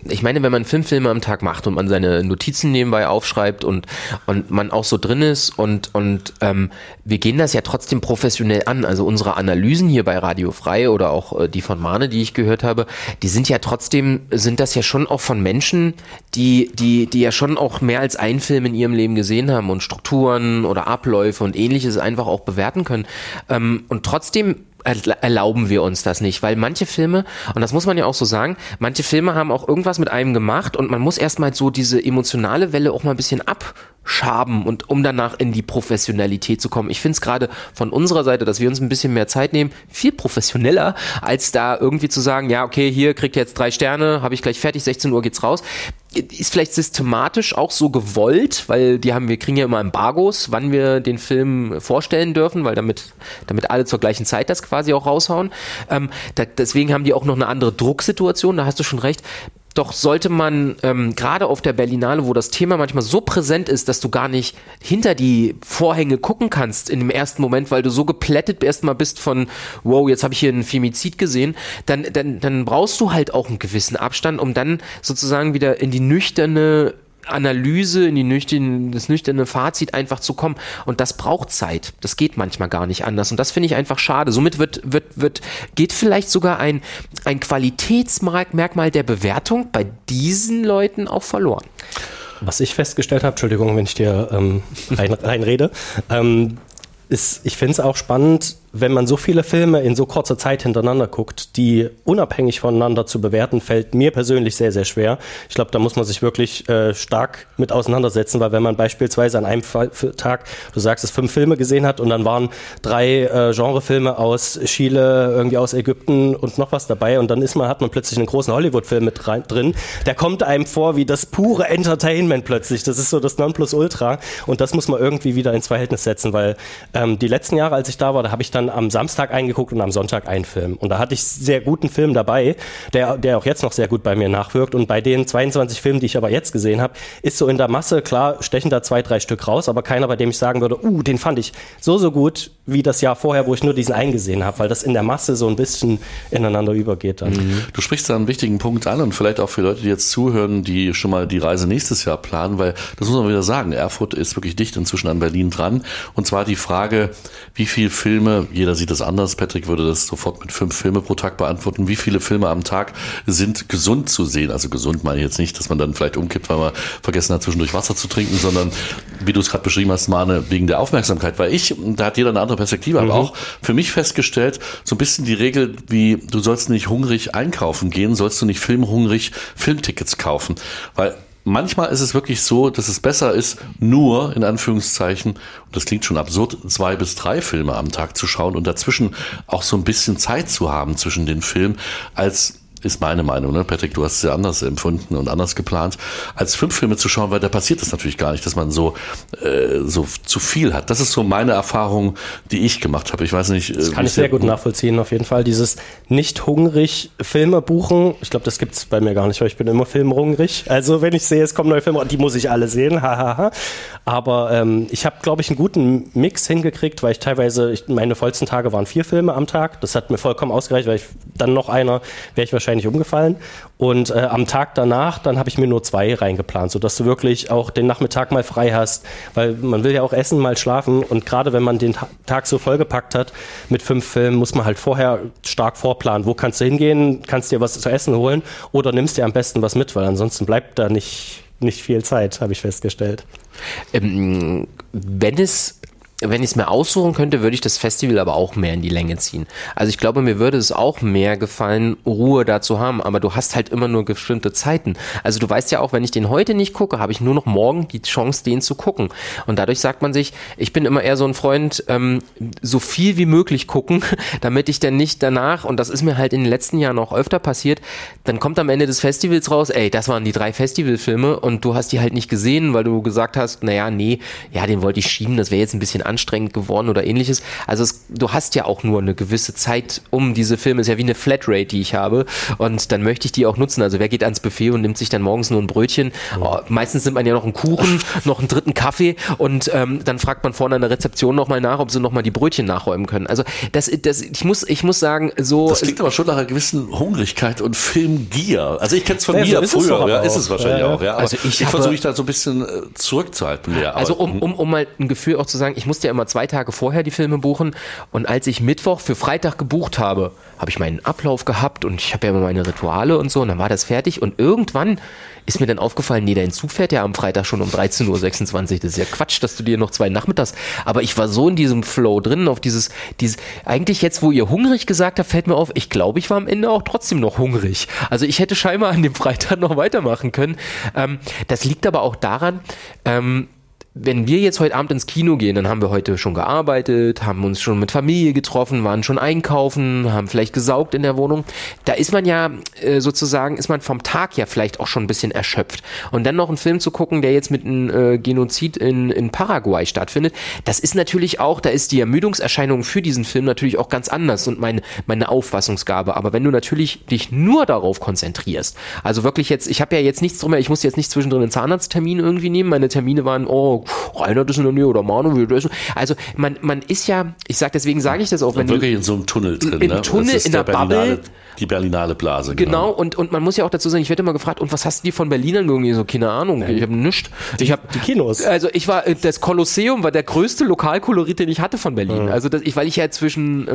ich meine, wenn man 5 Filme am Tag macht und man seine Notizen nebenbei aufschreibt und man auch so drin ist und wir gehen das ja trotzdem professionell an. Also unsere Analysen hier bei Radio Frei oder auch die von Mane, die ich gehört habe, die sind ja trotzdem, sind das ja schon auch von Menschen, die ja schon auch mehr als einen Film in ihrem Leben gesehen haben und Strukturen oder Abläufe und Ähnliches einfach auch bewerten können. Und trotzdem erlauben wir uns das nicht, weil manche Filme, und das muss man ja auch so sagen, manche Filme haben auch irgendwas mit einem gemacht und man muss erstmal so diese emotionale Welle auch mal ein bisschen abschaben und um danach in die Professionalität zu kommen. Ich finde es gerade von unserer Seite, dass wir uns ein bisschen mehr Zeit nehmen, viel professioneller, als da irgendwie zu sagen, ja, okay, hier kriegt ihr jetzt 3 Sterne, habe ich gleich fertig, 16 Uhr geht's raus. Ist vielleicht systematisch auch so gewollt, weil wir kriegen ja immer Embargos, wann wir den Film vorstellen dürfen, weil damit alle zur gleichen Zeit das quasi auch raushauen. Deswegen haben die auch noch eine andere Drucksituation, da hast du schon recht. Doch sollte man, gerade auf der Berlinale, wo das Thema manchmal so präsent ist, dass du gar nicht hinter die Vorhänge gucken kannst in dem ersten Moment, weil du so geplättet erstmal bist von, wow, jetzt habe ich hier einen Femizid gesehen, dann brauchst du halt auch einen gewissen Abstand, um dann sozusagen wieder in die nüchterne Analyse, in das nüchterne Fazit einfach zu kommen. Und das braucht Zeit. Das geht manchmal gar nicht anders. Und das finde ich einfach schade. Somit geht vielleicht sogar ein Qualitätsmerkmal der Bewertung bei diesen Leuten auch verloren. Was ich festgestellt habe, Entschuldigung, wenn ich dir reinrede, ist, ich finde es auch spannend, wenn man so viele Filme in so kurzer Zeit hintereinander guckt, die unabhängig voneinander zu bewerten, fällt mir persönlich sehr, sehr schwer. Ich glaube, da muss man sich wirklich stark mit auseinandersetzen, weil wenn man beispielsweise an einem Tag, du sagst es, 5 Filme gesehen hat und dann waren 3 Genrefilme aus Chile, irgendwie aus Ägypten und noch was dabei und dann hat man plötzlich einen großen Hollywood-Film mit drin, der kommt einem vor wie das pure Entertainment plötzlich. Das ist so das Nonplusultra und das muss man irgendwie wieder ins Verhältnis setzen, weil die letzten Jahre, als ich da war, da habe ich dann am Samstag eingeguckt und am Sonntag einen Film. Und da hatte ich sehr guten Film dabei, der auch jetzt noch sehr gut bei mir nachwirkt. Und bei den 22 Filmen, die ich aber jetzt gesehen habe, ist so in der Masse, klar, stechen da 2, 3 Stück raus, aber keiner, bei dem ich sagen würde, den fand ich so gut wie das Jahr vorher, wo ich nur diesen einen gesehen habe, weil das in der Masse so ein bisschen ineinander übergeht dann. Du sprichst da einen wichtigen Punkt an und vielleicht auch für Leute, die jetzt zuhören, die schon mal die Reise nächstes Jahr planen, weil das muss man wieder sagen, Erfurt ist wirklich dicht inzwischen an Berlin dran. Und zwar die Frage, wie viele Filme, jeder sieht das anders, Patrick würde das sofort mit 5 Filme pro Tag beantworten, wie viele Filme am Tag sind gesund zu sehen? Also gesund meine ich jetzt nicht, dass man dann vielleicht umkippt, weil man vergessen hat, zwischendurch Wasser zu trinken, sondern wie du es gerade beschrieben hast, Mane, wegen der Aufmerksamkeit, weil da hat jeder eine andere Perspektive, aber auch für mich festgestellt, so ein bisschen die Regel wie, du sollst nicht hungrig einkaufen gehen, sollst du nicht filmhungrig Filmtickets kaufen, weil manchmal ist es wirklich so, dass es besser ist, nur, in Anführungszeichen, und das klingt schon absurd, 2 bis 3 Filme am Tag zu schauen und dazwischen auch so ein bisschen Zeit zu haben zwischen den Filmen, als ist meine Meinung, ne? Patrick, du hast es ja anders empfunden und anders geplant, als 5 Filme zu schauen, weil da passiert es natürlich gar nicht, dass man so zu viel hat. Das ist so meine Erfahrung, die ich gemacht habe. Ich weiß nicht. Das kann ich sehr gut nachvollziehen, auf jeden Fall. Dieses nicht hungrig Filme buchen, ich glaube, das gibt's bei mir gar nicht, weil ich bin immer filmhungrig. Also wenn ich sehe, es kommen neue Filme, die muss ich alle sehen, hahaha. Aber ich habe, glaube ich, einen guten Mix hingekriegt, weil ich teilweise, meine vollsten Tage waren 4 Filme am Tag. Das hat mir vollkommen ausgereicht, weil dann noch einer, wäre ich wahrscheinlich umgefallen. Und am Tag danach, dann habe ich mir nur 2 reingeplant, sodass du wirklich auch den Nachmittag mal frei hast, weil man will ja auch essen, mal schlafen und gerade wenn man den Tag so vollgepackt hat mit 5 Filmen, muss man halt vorher stark vorplanen. Wo kannst du hingehen, kannst dir was zu essen holen oder nimmst dir am besten was mit, weil ansonsten bleibt da nicht viel Zeit, habe ich festgestellt. Wenn ich es mir aussuchen könnte, würde ich das Festival aber auch mehr in die Länge ziehen. Also ich glaube, mir würde es auch mehr gefallen, Ruhe da zu haben, aber du hast halt immer nur bestimmte Zeiten. Also du weißt ja auch, wenn ich den heute nicht gucke, habe ich nur noch morgen die Chance, den zu gucken. Und dadurch sagt man sich, ich bin immer eher so ein Freund, so viel wie möglich gucken, damit ich dann nicht danach, und das ist mir halt in den letzten Jahren auch öfter passiert, dann kommt am Ende des Festivals raus, das waren die 3 Festivalfilme und du hast die halt nicht gesehen, weil du gesagt hast, den wollte ich schieben, das wäre jetzt ein bisschen anstrengend geworden oder ähnliches. Also du hast ja auch nur eine gewisse Zeit, um diese Filme, ist ja wie eine Flatrate, die ich habe, und dann möchte ich die auch nutzen. Also wer geht ans Buffet und nimmt sich dann morgens nur ein Brötchen? Meistens nimmt man ja noch einen Kuchen, noch einen dritten Kaffee und dann fragt man vorne an der Rezeption nochmal nach, ob sie nochmal die Brötchen nachräumen können. Also ich muss sagen, so... Das klingt aber schon nach einer gewissen Hungrigkeit und Filmgier. Also ich kenne es von mir früher, ist es wahrscheinlich auch. Ja. Aber also ich versuche mich da so ein bisschen zurückzuhalten. Ja, also um mal ein Gefühl auch zu sagen, ich musste ja immer 2 Tage vorher die Filme buchen und als ich Mittwoch für Freitag gebucht habe, habe ich meinen Ablauf gehabt und ich habe ja immer meine Rituale und so und dann war das fertig und irgendwann ist mir dann aufgefallen, nee, dein Zug fährt ja am Freitag schon um 13.26 Uhr. Das ist ja Quatsch, dass du dir noch 2 nachmittags... Aber ich war so in diesem Flow drin, auf dieses... Eigentlich jetzt, wo ihr hungrig gesagt habt, fällt mir auf, ich glaube, ich war am Ende auch trotzdem noch hungrig. Also ich hätte scheinbar an dem Freitag noch weitermachen können. Das liegt aber auch daran... wenn wir jetzt heute Abend ins Kino gehen, dann haben wir heute schon gearbeitet, haben uns schon mit Familie getroffen, waren schon einkaufen, haben vielleicht gesaugt in der Wohnung. Da ist man ja sozusagen, ist man vom Tag ja vielleicht auch schon ein bisschen erschöpft. Und dann noch einen Film zu gucken, der jetzt mit einem Genozid in Paraguay stattfindet, das ist natürlich auch, da ist die Ermüdungserscheinung für diesen Film natürlich auch ganz anders und meine Auffassungsgabe. Aber wenn du natürlich dich nur darauf konzentrierst, also wirklich jetzt, ich habe ja jetzt nichts drum, ich muss jetzt nicht zwischendrin einen Zahnarzttermin irgendwie nehmen, meine Termine waren, Reinhard ist in der Nähe oder Manu will das. Also man ist ja, deswegen sage ich das auch, wenn wirklich in so einem Tunnel drin, im Tunnel, in der Bubble. Die Berlinale Blase. Genau, und man muss ja auch dazu sagen, ich werde immer gefragt, und was hast du dir von Berlin angeguckt? So, keine Ahnung, ich habe nichts. Die Kinos. Also das Kolosseum war der größte Lokalkolorit, den ich hatte von Berlin. Also weil ich ja zwischen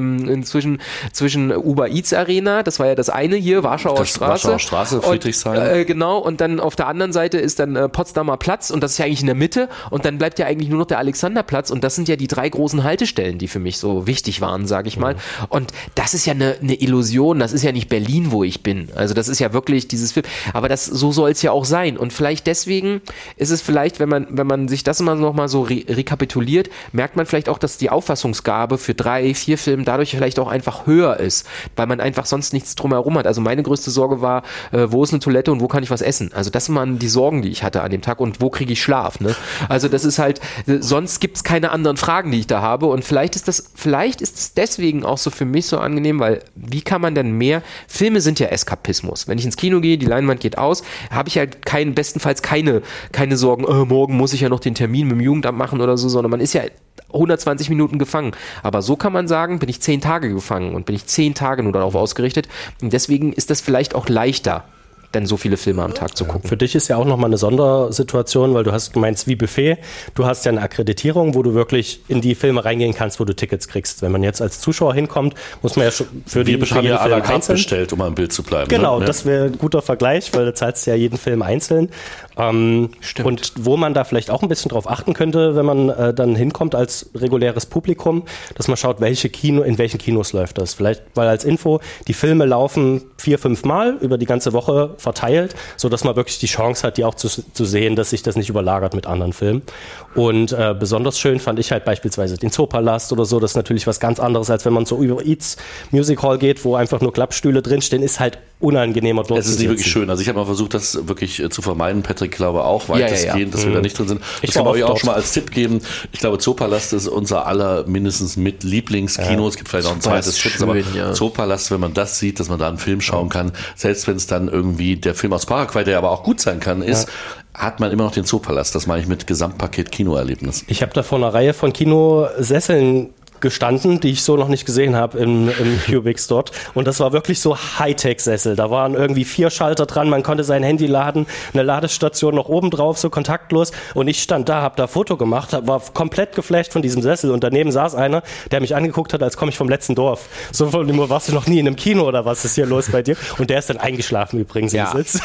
Uber Eats Arena, das war ja das eine hier, Warschauer Straße, Friedrichshain. Genau, und dann auf der anderen Seite ist dann Potsdamer Platz und das ist ja eigentlich in der Mitte und dann bleibt ja eigentlich nur noch der Alexanderplatz und das sind ja die 3 großen Haltestellen, die für mich so wichtig waren, sage ich mal. Und das ist ja eine Illusion, das ist ja nicht Berlin, wo ich bin. Also das ist ja wirklich dieses Film. Aber so soll es ja auch sein. Und vielleicht deswegen ist es vielleicht, wenn man sich das immer noch mal so rekapituliert, merkt man vielleicht auch, dass die Auffassungsgabe für 3, 4 Filme dadurch vielleicht auch einfach höher ist, weil man einfach sonst nichts drumherum hat. Also meine größte Sorge war, wo ist eine Toilette und wo kann ich was essen? Also das waren die Sorgen, die ich hatte an dem Tag und wo kriege ich Schlaf? Ne? Also das ist halt, sonst gibt es keine anderen Fragen, die ich da habe und vielleicht ist es deswegen auch so für mich so angenehm, weil wie kann man denn mehr, Filme sind ja Eskapismus. Wenn ich ins Kino gehe, die Leinwand geht aus, habe ich halt bestenfalls keine Sorgen, morgen muss ich ja noch den Termin mit dem Jugendamt machen oder so, sondern man ist ja 120 Minuten gefangen. Aber so kann man sagen, bin ich 10 Tage gefangen und bin ich 10 Tage nur darauf ausgerichtet. Und deswegen ist das vielleicht auch leichter, denn so viele Filme am Tag zu gucken. Für dich ist ja auch nochmal eine Sondersituation, weil du meinst wie Buffet, du hast ja eine Akkreditierung, wo du wirklich in die Filme reingehen kannst, wo du Tickets kriegst. Wenn man jetzt als Zuschauer hinkommt, muss man ja schon für die haben ja à la carte bestellt, um am Bild zu bleiben. Genau, ne? Das wäre ein guter Vergleich, weil du zahlst ja jeden Film einzeln. Stimmt. Und wo man da vielleicht auch ein bisschen drauf achten könnte, wenn man dann hinkommt als reguläres Publikum, dass man schaut, in welchen Kinos läuft das. Vielleicht, weil als Info, die Filme laufen 4, 5 Mal über die ganze Woche verteilt, sodass man wirklich die Chance hat, die auch zu sehen, dass sich das nicht überlagert mit anderen Filmen. Und besonders schön fand ich halt beispielsweise den Zoopalast oder so. Das ist natürlich was ganz anderes, als wenn man zur Uber Eats Music Hall geht, wo einfach nur Klappstühle drinstehen, ist halt unangenehmer dort. Es ist nicht wirklich schön. Also ich habe mal versucht, das wirklich zu vermeiden. Patrick glaube auch weitestgehend, dass wir da nicht drin sind. Das kann man euch auch schon mal als Tipp geben. Ich glaube, Zoopalast ist unser aller mindestens mit Lieblingskino. Es gibt vielleicht noch ein zweites, drittes, aber Zoopalast, wenn man das sieht, dass man da einen Film schauen kann, selbst wenn es dann irgendwie der Film aus Paraguay, der aber auch gut sein kann, hat man immer noch den Zoopalast. Das meine ich mit Gesamtpaket Kinoerlebnis. Ich habe da vor einer Reihe von Kinosesseln gestanden, die ich so noch nicht gesehen habe im Cubix dort. Und das war wirklich so Hightech-Sessel. Da waren irgendwie 4 Schalter dran, man konnte sein Handy laden, eine Ladestation noch oben drauf, so kontaktlos. Und ich stand da, habe da Foto gemacht, war komplett geflasht von diesem Sessel. Und daneben saß einer, der mich angeguckt hat, als komme ich vom letzten Dorf. So von dem, warst du noch nie in einem Kino oder was ist hier los bei dir? Und der ist dann eingeschlafen übrigens im Sitz.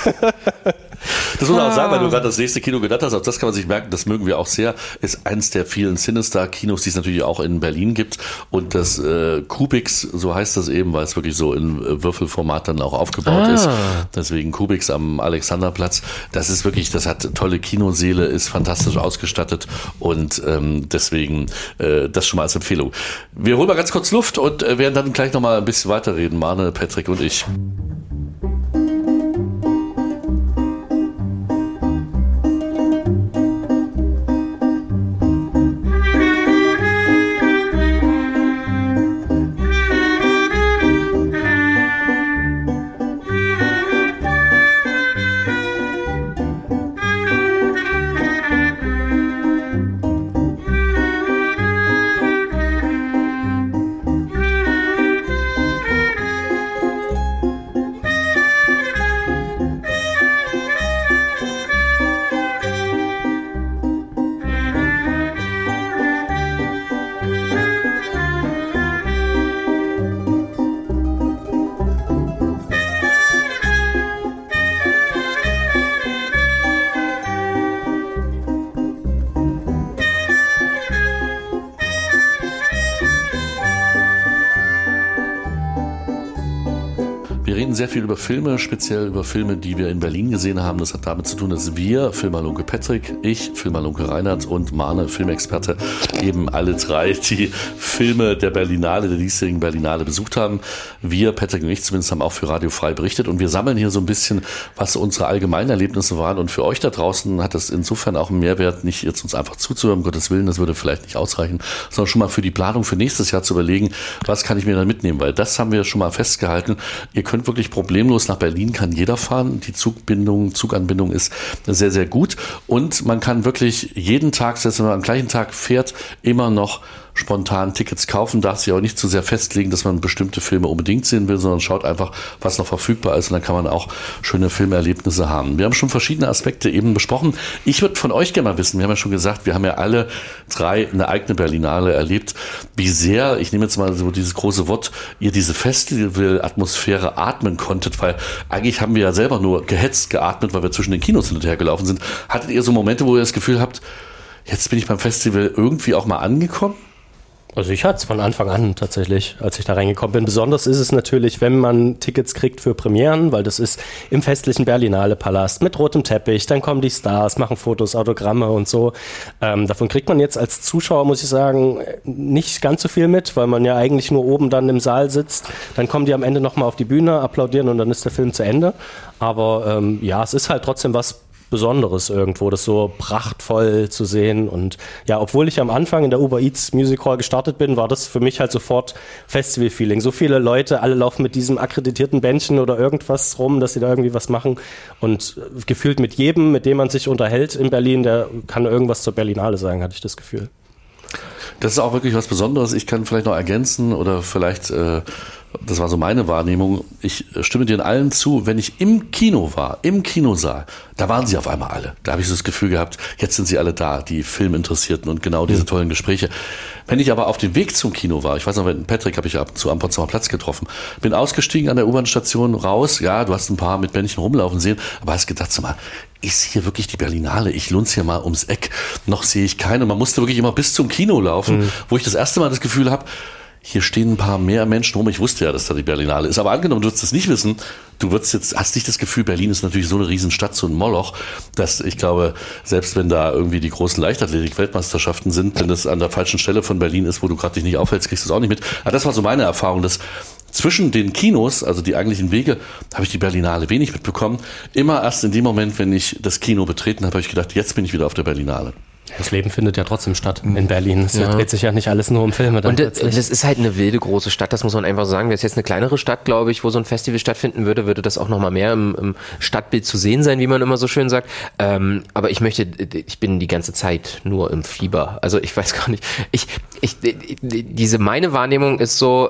Das muss man auch sagen, weil du gerade das nächste Kino genannt hast, auch das kann man sich merken, das mögen wir auch sehr, ist eins der vielen Cinestar-Kinos, die es natürlich auch in Berlin gibt. Und das Cubix, so heißt das eben, weil es wirklich so in Würfelformat dann auch aufgebaut ist. Deswegen Cubix am Alexanderplatz. Das ist wirklich, das hat tolle Kinosäle, ist fantastisch ausgestattet und deswegen das schon mal als Empfehlung. Wir holen mal ganz kurz Luft und werden dann gleich nochmal ein bisschen weiterreden, Marne, Patrick und ich. Wir reden sehr viel über Filme, speziell über Filme, die wir in Berlin gesehen haben. Das hat damit zu tun, dass wir, Filmalunke Patrick, ich, Filmalunke Reinhard und Mane, Filmexperte, eben alle drei die Filme der Berlinale, der diesjährigen Berlinale besucht haben. Wir, Patrick und ich zumindest, haben auch für Radio Frei berichtet und wir sammeln hier so ein bisschen, was unsere allgemeinen Erlebnisse waren. Und für euch da draußen hat das insofern auch einen Mehrwert, nicht jetzt uns einfach zuzuhören, um Gottes Willen, das würde vielleicht nicht ausreichen, sondern schon mal für die Planung für nächstes Jahr zu überlegen, was kann ich mir dann mitnehmen, weil das haben wir schon mal festgehalten. Ihr könnt wirklich problemlos nach Berlin, kann jeder fahren. Die Zuganbindung ist sehr, sehr gut und man kann wirklich jeden Tag, selbst wenn man am gleichen Tag fährt, immer noch spontan Tickets kaufen, darf sich auch nicht zu sehr festlegen, dass man bestimmte Filme unbedingt sehen will, sondern schaut einfach, was noch verfügbar ist und dann kann man auch schöne Filmerlebnisse haben. Wir haben schon verschiedene Aspekte eben besprochen. Ich würde von euch gerne mal wissen, wir haben ja schon gesagt, wir haben ja alle drei eine eigene Berlinale erlebt, wie sehr, ich nehme jetzt mal so dieses große Wort, ihr diese Festival-Atmosphäre atmen konntet, weil eigentlich haben wir ja selber nur gehetzt geatmet, weil wir zwischen den Kinos hin und her gelaufen sind. Hattet ihr so Momente, wo ihr das Gefühl habt, jetzt bin ich beim Festival irgendwie auch mal angekommen? Also ich hatte es von Anfang an tatsächlich, als ich da reingekommen bin. Besonders ist es natürlich, wenn man Tickets kriegt für Premieren, weil das ist im festlichen Berlinale Palast mit rotem Teppich, dann kommen die Stars, machen Fotos, Autogramme und so. Davon kriegt man jetzt als Zuschauer, muss ich sagen, nicht ganz so viel mit, weil man ja eigentlich nur oben dann im Saal sitzt. Dann kommen die am Ende nochmal auf die Bühne, applaudieren und dann ist der Film zu Ende. Aber ja, es ist halt trotzdem was Besonderes irgendwo, das so prachtvoll zu sehen. Und ja, obwohl ich am Anfang in der Uber Eats Music Hall gestartet bin, war das für mich halt sofort Festival-Feeling. So viele Leute, alle laufen mit diesem akkreditierten Bändchen oder irgendwas rum, dass sie da irgendwie was machen. Und gefühlt mit jedem, mit dem man sich unterhält in Berlin, der kann irgendwas zur Berlinale sagen, hatte ich das Gefühl. Das ist auch wirklich was Besonderes. Ich kann vielleicht noch ergänzen oder vielleicht, das war so meine Wahrnehmung, ich stimme dir in allen zu, wenn ich im Kino war, im Kinosaal, da waren sie auf einmal alle. Da habe ich so das Gefühl gehabt, jetzt sind sie alle da, die Filminteressierten und genau diese tollen Gespräche. Wenn ich aber auf dem Weg zum Kino war, ich weiß noch, mit Patrick habe ich ab und zu am Potsdamer Platz getroffen, bin ausgestiegen an der U-Bahn-Station raus, ja, du hast ein paar mit Bändchen rumlaufen sehen, aber hast gedacht, sag mal, ist hier wirklich die Berlinale? Ich lunze hier mal ums Eck, noch sehe ich keine. Man musste wirklich immer bis zum Kino laufen, wo ich das erste Mal das Gefühl habe, hier stehen ein paar mehr Menschen rum. Ich wusste ja, dass da die Berlinale ist. Aber angenommen, du würdest das nicht wissen, hast nicht das Gefühl, Berlin ist natürlich so eine Riesenstadt, so ein Moloch, dass ich glaube, selbst wenn da irgendwie die großen Leichtathletik-Weltmeisterschaften sind, wenn das an der falschen Stelle von Berlin ist, wo du gerade dich nicht aufhältst, kriegst du es auch nicht mit. Aber das war so meine Erfahrung, dass zwischen den Kinos, also die eigentlichen Wege, habe ich die Berlinale wenig mitbekommen. Immer erst in dem Moment, wenn ich das Kino betreten habe, habe ich gedacht, jetzt bin ich wieder auf der Berlinale. Das Leben findet ja trotzdem statt in Berlin. Es dreht sich ja nicht alles nur um Filme. Und das ist halt eine wilde große Stadt, das muss man einfach sagen. Wäre es jetzt eine kleinere Stadt, glaube ich, wo so ein Festival stattfinden würde, würde das auch nochmal mehr im Stadtbild zu sehen sein, wie man immer so schön sagt. Aber ich bin die ganze Zeit nur im Fieber. Also ich weiß gar nicht. Meine Wahrnehmung ist so,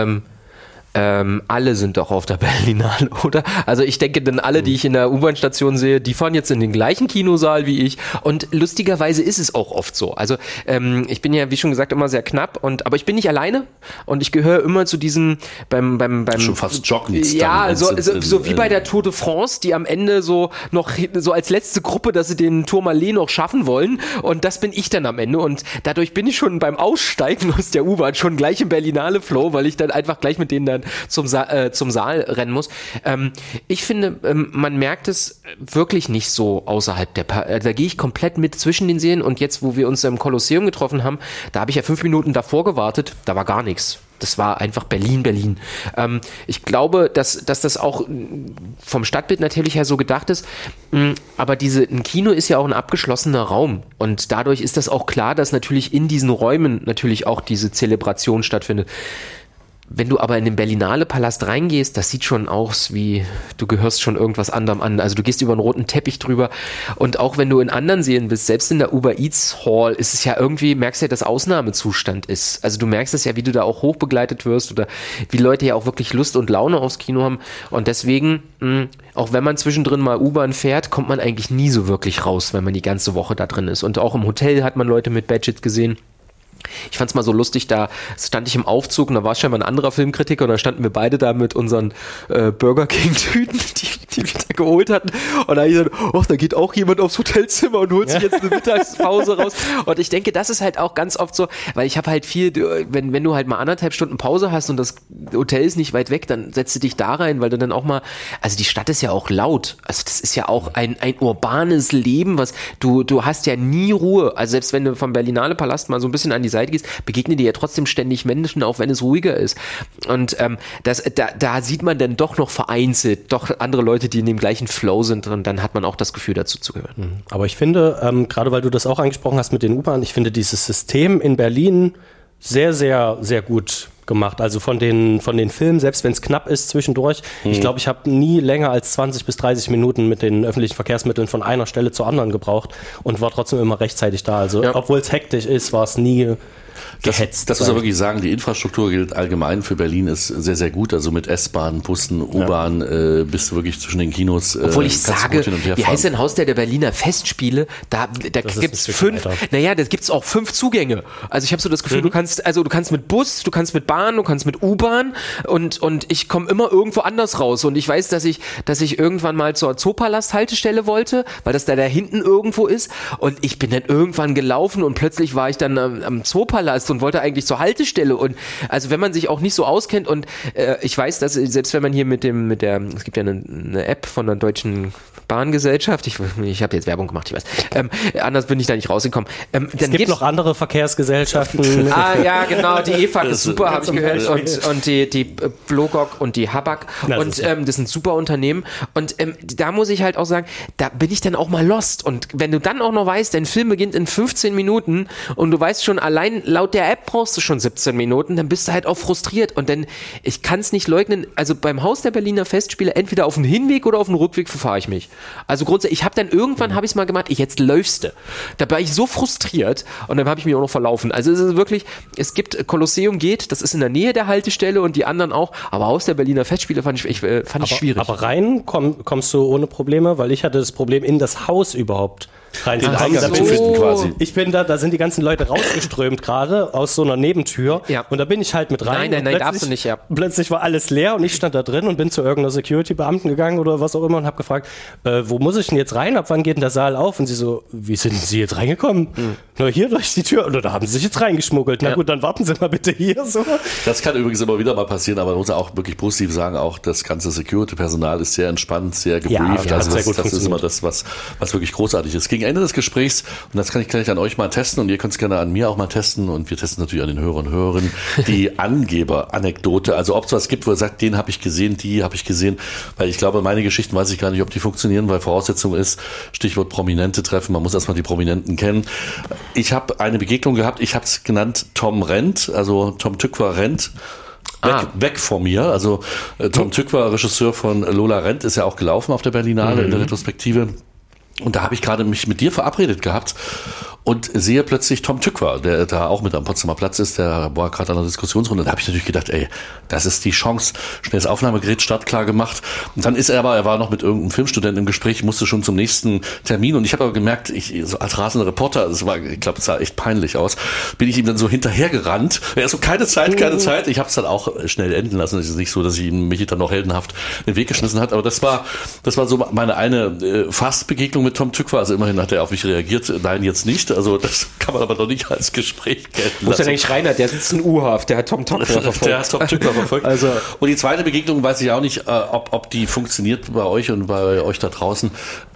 alle sind doch auf der Berlinale, oder? Also ich denke dann alle, die ich in der U-Bahn-Station sehe, die fahren jetzt in den gleichen Kinosaal wie ich und lustigerweise ist es auch oft so. Also ich bin ja, wie schon gesagt, immer sehr knapp aber ich bin nicht alleine und ich gehöre immer zu diesem beim schon fast joggend. Ja, so wie bei der Tour de France, die am Ende so noch so als letzte Gruppe, dass sie den Tourmalet noch schaffen wollen und das bin ich dann am Ende und dadurch bin ich schon beim Aussteigen aus der U-Bahn schon gleich im Berlinale-Flow, weil ich dann einfach gleich mit denen dann zum Saal rennen muss. Ich finde, man merkt es wirklich nicht so außerhalb da gehe ich komplett mit zwischen den Serien und jetzt, wo wir uns im Kolosseum getroffen haben, da habe ich ja 5 Minuten davor gewartet, da war gar nichts. Das war einfach Berlin. Ich glaube, dass das auch vom Stadtbild natürlich her so gedacht ist, aber ein Kino ist ja auch ein abgeschlossener Raum und dadurch ist das auch klar, dass natürlich in diesen Räumen natürlich auch diese Zelebration stattfindet. Wenn du aber in den Berlinale-Palast reingehst, das sieht schon aus wie, du gehörst schon irgendwas anderem an. Also du gehst über einen roten Teppich drüber und auch wenn du in anderen Serien bist, selbst in der Uber Eats Hall, ist es ja irgendwie, merkst du ja, dass Ausnahmezustand ist. Also du merkst es ja, wie du da auch hochbegleitet wirst oder wie Leute ja auch wirklich Lust und Laune aufs Kino haben und deswegen, auch wenn man zwischendrin mal U-Bahn fährt, kommt man eigentlich nie so wirklich raus, wenn man die ganze Woche da drin ist und auch im Hotel hat man Leute mit Badges gesehen. Ich fand's mal so lustig, da stand ich im Aufzug und da war scheinbar ein anderer Filmkritiker und da standen wir beide da mit unseren Burger King-Tüten, die wir da geholt hatten. Und da hab ich gesagt, da geht auch jemand aufs Hotelzimmer und holt sich jetzt eine Mittagspause raus. Und ich denke, das ist halt auch ganz oft so, weil ich habe halt viel, wenn du halt mal 1,5 Stunden Pause hast und das Hotel ist nicht weit weg, dann setzt du dich da rein, weil du dann auch mal, also die Stadt ist ja auch laut. Also das ist ja auch ein urbanes Leben, was du hast ja nie Ruhe. Also selbst wenn du vom Berlinale Palast mal so ein bisschen an die Seite gehst, begegnen dir ja trotzdem ständig Menschen, auch wenn es ruhiger ist. Und da sieht man dann doch noch vereinzelt doch andere Leute, die in dem gleichen Flow sind, und dann hat man auch das Gefühl, dazu zu gehören. Aber ich finde, gerade weil du das auch angesprochen hast mit den U-Bahnen, ich finde dieses System in Berlin sehr, sehr, sehr gut gemacht. Also von den Filmen, selbst wenn es knapp ist zwischendurch. Ich glaube, ich habe nie länger als 20 bis 30 Minuten mit den öffentlichen Verkehrsmitteln von einer Stelle zur anderen gebraucht und war trotzdem immer rechtzeitig da. Also obwohl es hektisch ist, war es nie gehetzt. Das muss man wirklich sagen, die Infrastruktur gilt allgemein für Berlin, ist sehr, sehr gut. Also mit S-Bahn, Bussen, U-Bahn bist du wirklich zwischen den Kinos. Obwohl ich sage, wie heißt denn Haus der Berliner Festspiele? Da gibt's 5, da gibt's auch 5 Zugänge. Also ich habe so das Gefühl, du kannst mit Bus, du kannst mit Bahn, du kannst mit U-Bahn und ich komme immer irgendwo anders raus. Und ich weiß, dass ich irgendwann mal zur Zoopalast-Haltestelle wollte, weil das da hinten irgendwo ist. Und ich bin dann irgendwann gelaufen und plötzlich war ich dann am Zoopalast und wollte eigentlich zur Haltestelle. Und also wenn man sich auch nicht so auskennt und ich weiß, dass selbst wenn man hier es gibt ja eine App von der Deutschen Bahngesellschaft, ich habe jetzt Werbung gemacht, ich weiß, anders bin ich da nicht rausgekommen. Es gibt noch andere Verkehrsgesellschaften. Ja, genau, die EFAG ist super, habe ich gehört, und die Blogok und die Habak und das sind super Unternehmen und da muss ich halt auch sagen, da bin ich dann auch mal lost und wenn du dann auch noch weißt, dein Film beginnt in 15 Minuten und du weißt schon, allein laut der App brauchst du schon 17 Minuten, dann bist du halt auch frustriert und dann, ich kann es nicht leugnen, also beim Haus der Berliner Festspiele, entweder auf den Hinweg oder auf den Rückweg verfahre ich mich. Also grundsätzlich, ich habe dann irgendwann, habe ich es mal gemacht, jetzt läufste. Da war ich so frustriert und dann habe ich mich auch noch verlaufen. Also es ist wirklich, es gibt, Kolosseum geht, das ist in der Nähe der Haltestelle und die anderen auch, aber Haus der Berliner Festspiele fand ich schwierig. Aber rein kommst du ohne Probleme, weil ich hatte das Problem, in das Haus überhaupt rein zu kommen. Quasi. Ich bin da sind die ganzen Leute rausgeströmt gerade aus so einer Nebentür und da bin ich halt mit rein. Nein, darfst du nicht, ja. Plötzlich war alles leer und ich stand da drin und bin zu irgendeiner Security-Beamten gegangen oder was auch immer und habe gefragt, wo muss ich denn jetzt rein? Ab wann geht denn der Saal auf? Und sie so, wie sind Sie jetzt reingekommen? Na, hier durch die Tür. Und da haben sie sich jetzt reingeschmuggelt. Na gut, dann warten Sie mal bitte hier. So. Das kann übrigens immer wieder mal passieren, aber man muss auch wirklich positiv sagen, auch das ganze Security-Personal ist sehr entspannt, sehr gebrieft. Ja, also das ist immer das, was wirklich großartig ist. Gegen Ende des Gesprächs, und das kann ich gleich an euch mal testen und ihr könnt es gerne an mir auch mal testen und wir testen natürlich an den Hörern und Hörerinnen, die Angeber-Anekdote, also ob es was gibt, wo er sagt, den habe ich gesehen, die habe ich gesehen, weil ich glaube, meine Geschichten weiß ich gar nicht, ob die funktionieren, weil Voraussetzung ist, Stichwort Prominente treffen, man muss erstmal die Prominenten kennen. Ich habe eine Begegnung gehabt, ich habe es genannt Tom rennt, also Tom Tykwer rennt. Weg von mir. Also Tom Tykwer, Regisseur von Lola rennt, ist ja auch gelaufen auf der Berlinale in der Retrospektive. Und da habe ich gerade mich mit dir verabredet gehabt und sehe plötzlich Tom Tykwer, der da auch mit am Potsdamer Platz ist, der war gerade an der Diskussionsrunde. Da habe ich natürlich gedacht, das ist die Chance. Schnell das Aufnahmegerät startklar gemacht. Und dann er war noch mit irgendeinem Filmstudenten im Gespräch, musste schon zum nächsten Termin. Und ich habe aber gemerkt, so als rasender Reporter, ich glaube, es sah echt peinlich aus, bin ich ihm dann so hinterhergerannt. Er so, keine Zeit. Ich habe es dann auch schnell enden lassen. Es ist nicht so, dass ich mich dann noch heldenhaft in den Weg geschmissen hat. Aber das war so meine eine Fastbegegnung mit Tom Tykwer. Also immerhin hat er auf mich reagiert. Nein, jetzt nicht. Also das kann man aber noch nicht als Gespräch gelten lassen. Muss ja nicht Reinhard, der sitzt in U-Haft, der hat Tom Tykwer verfolgt. Der hat Tom Tykwer verfolgt. Also. Und die zweite Begegnung weiß ich auch nicht, ob die funktioniert bei euch und bei euch da draußen.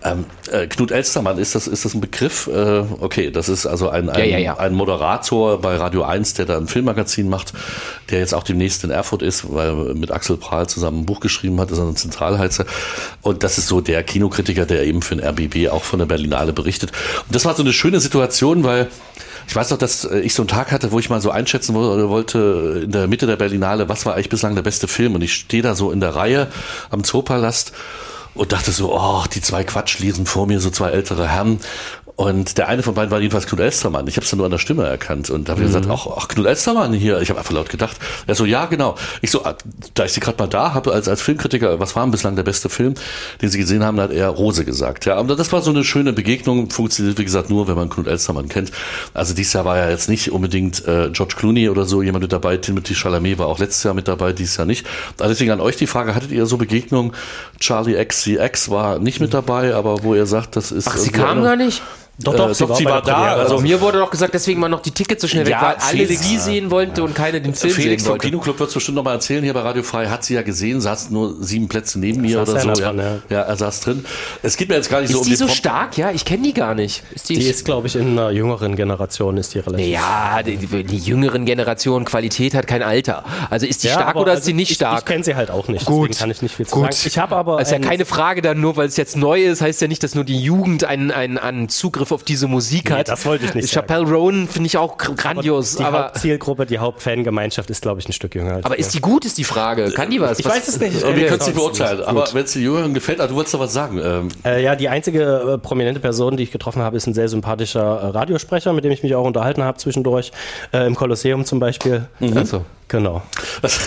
Knut Elstermann, ist das ein Begriff? Okay, das ist also ein Moderator bei Radio 1, der da ein Filmmagazin macht, der jetzt auch demnächst in Erfurt ist, weil er mit Axel Prahl zusammen ein Buch geschrieben hat, das ist ein Zentralheizer. Und das ist so der Kinokritiker, der eben für den RBB auch von der Berlinale berichtet. Und das war so eine schöne Situation, weil ich weiß noch, dass ich so einen Tag hatte, wo ich mal so einschätzen wollte, in der Mitte der Berlinale, was war eigentlich bislang der beste Film? Und ich stehe da so in der Reihe am Zoopalast und dachte so, die zwei Quatschliesen vor mir, so zwei ältere Herren. Und der eine von beiden war jedenfalls Knut Elstermann. Ich habe es dann nur an der Stimme erkannt und habe gesagt, ach, Knut Elstermann hier. Ich habe einfach laut gedacht. Er so, ja, genau. Ich so, da ich Sie gerade mal da habe, als Filmkritiker, was war denn bislang der beste Film, den Sie gesehen haben, hat er Rose gesagt. Ja, aber das war so eine schöne Begegnung. Funktioniert, wie gesagt, nur, wenn man Knut Elstermann kennt. Also dieses Jahr war ja jetzt nicht unbedingt George Clooney oder so jemand mit dabei. Timothée Chalamet war auch letztes Jahr mit dabei, dieses Jahr nicht. Also deswegen an euch die Frage, hattet ihr so Begegnungen? Charlie XCX war nicht mit dabei, aber wo ihr sagt, das ist... Ach, sie kam gar nicht? Doch, sie war da. Also mir wurde doch gesagt, deswegen war noch die Tickets so schnell weg, weil alle sie sehen wollten und keiner den Film Felix sehen wollte. vom Kinoclub wird es bestimmt noch mal erzählen, hier bei Radio Frei, hat sie ja gesehen, saß nur 7 Plätze neben mir oder so. Dran, ja, er saß drin. Es geht mir jetzt gar nicht so um die so stark? Ja, ich kenne die gar nicht. Die ist, glaube ich, in einer jüngeren Generation ist die relativ. Ja, die jüngeren Generationen, Qualität hat kein Alter. Also ist die stark oder ist sie nicht stark? Ich kenne sie halt auch nicht, gut, deswegen kann ich nicht viel zu sagen. Ich habe aber... Das ist ja keine Frage dann, nur weil es jetzt neu ist, heißt ja nicht, dass nur die Jugend einen Zugriff auf diese Musik hat. Das wollte ich nicht sagen. Chappelle Roan finde ich auch grandios. Die Hauptzielgruppe, die Hauptfangemeinschaft ist, glaube ich, ein Stück jünger. Aber ist die gut, ist die Frage. Kann die was? Ich weiß es nicht. Wir können es nicht beurteilen. Aber wenn es den Jüngeren gefällt, du wolltest doch was sagen. Ja, die einzige prominente Person, die ich getroffen habe, ist ein sehr sympathischer Radiosprecher, mit dem ich mich auch unterhalten habe zwischendurch. Im Kolosseum zum Beispiel. Also. Genau. Das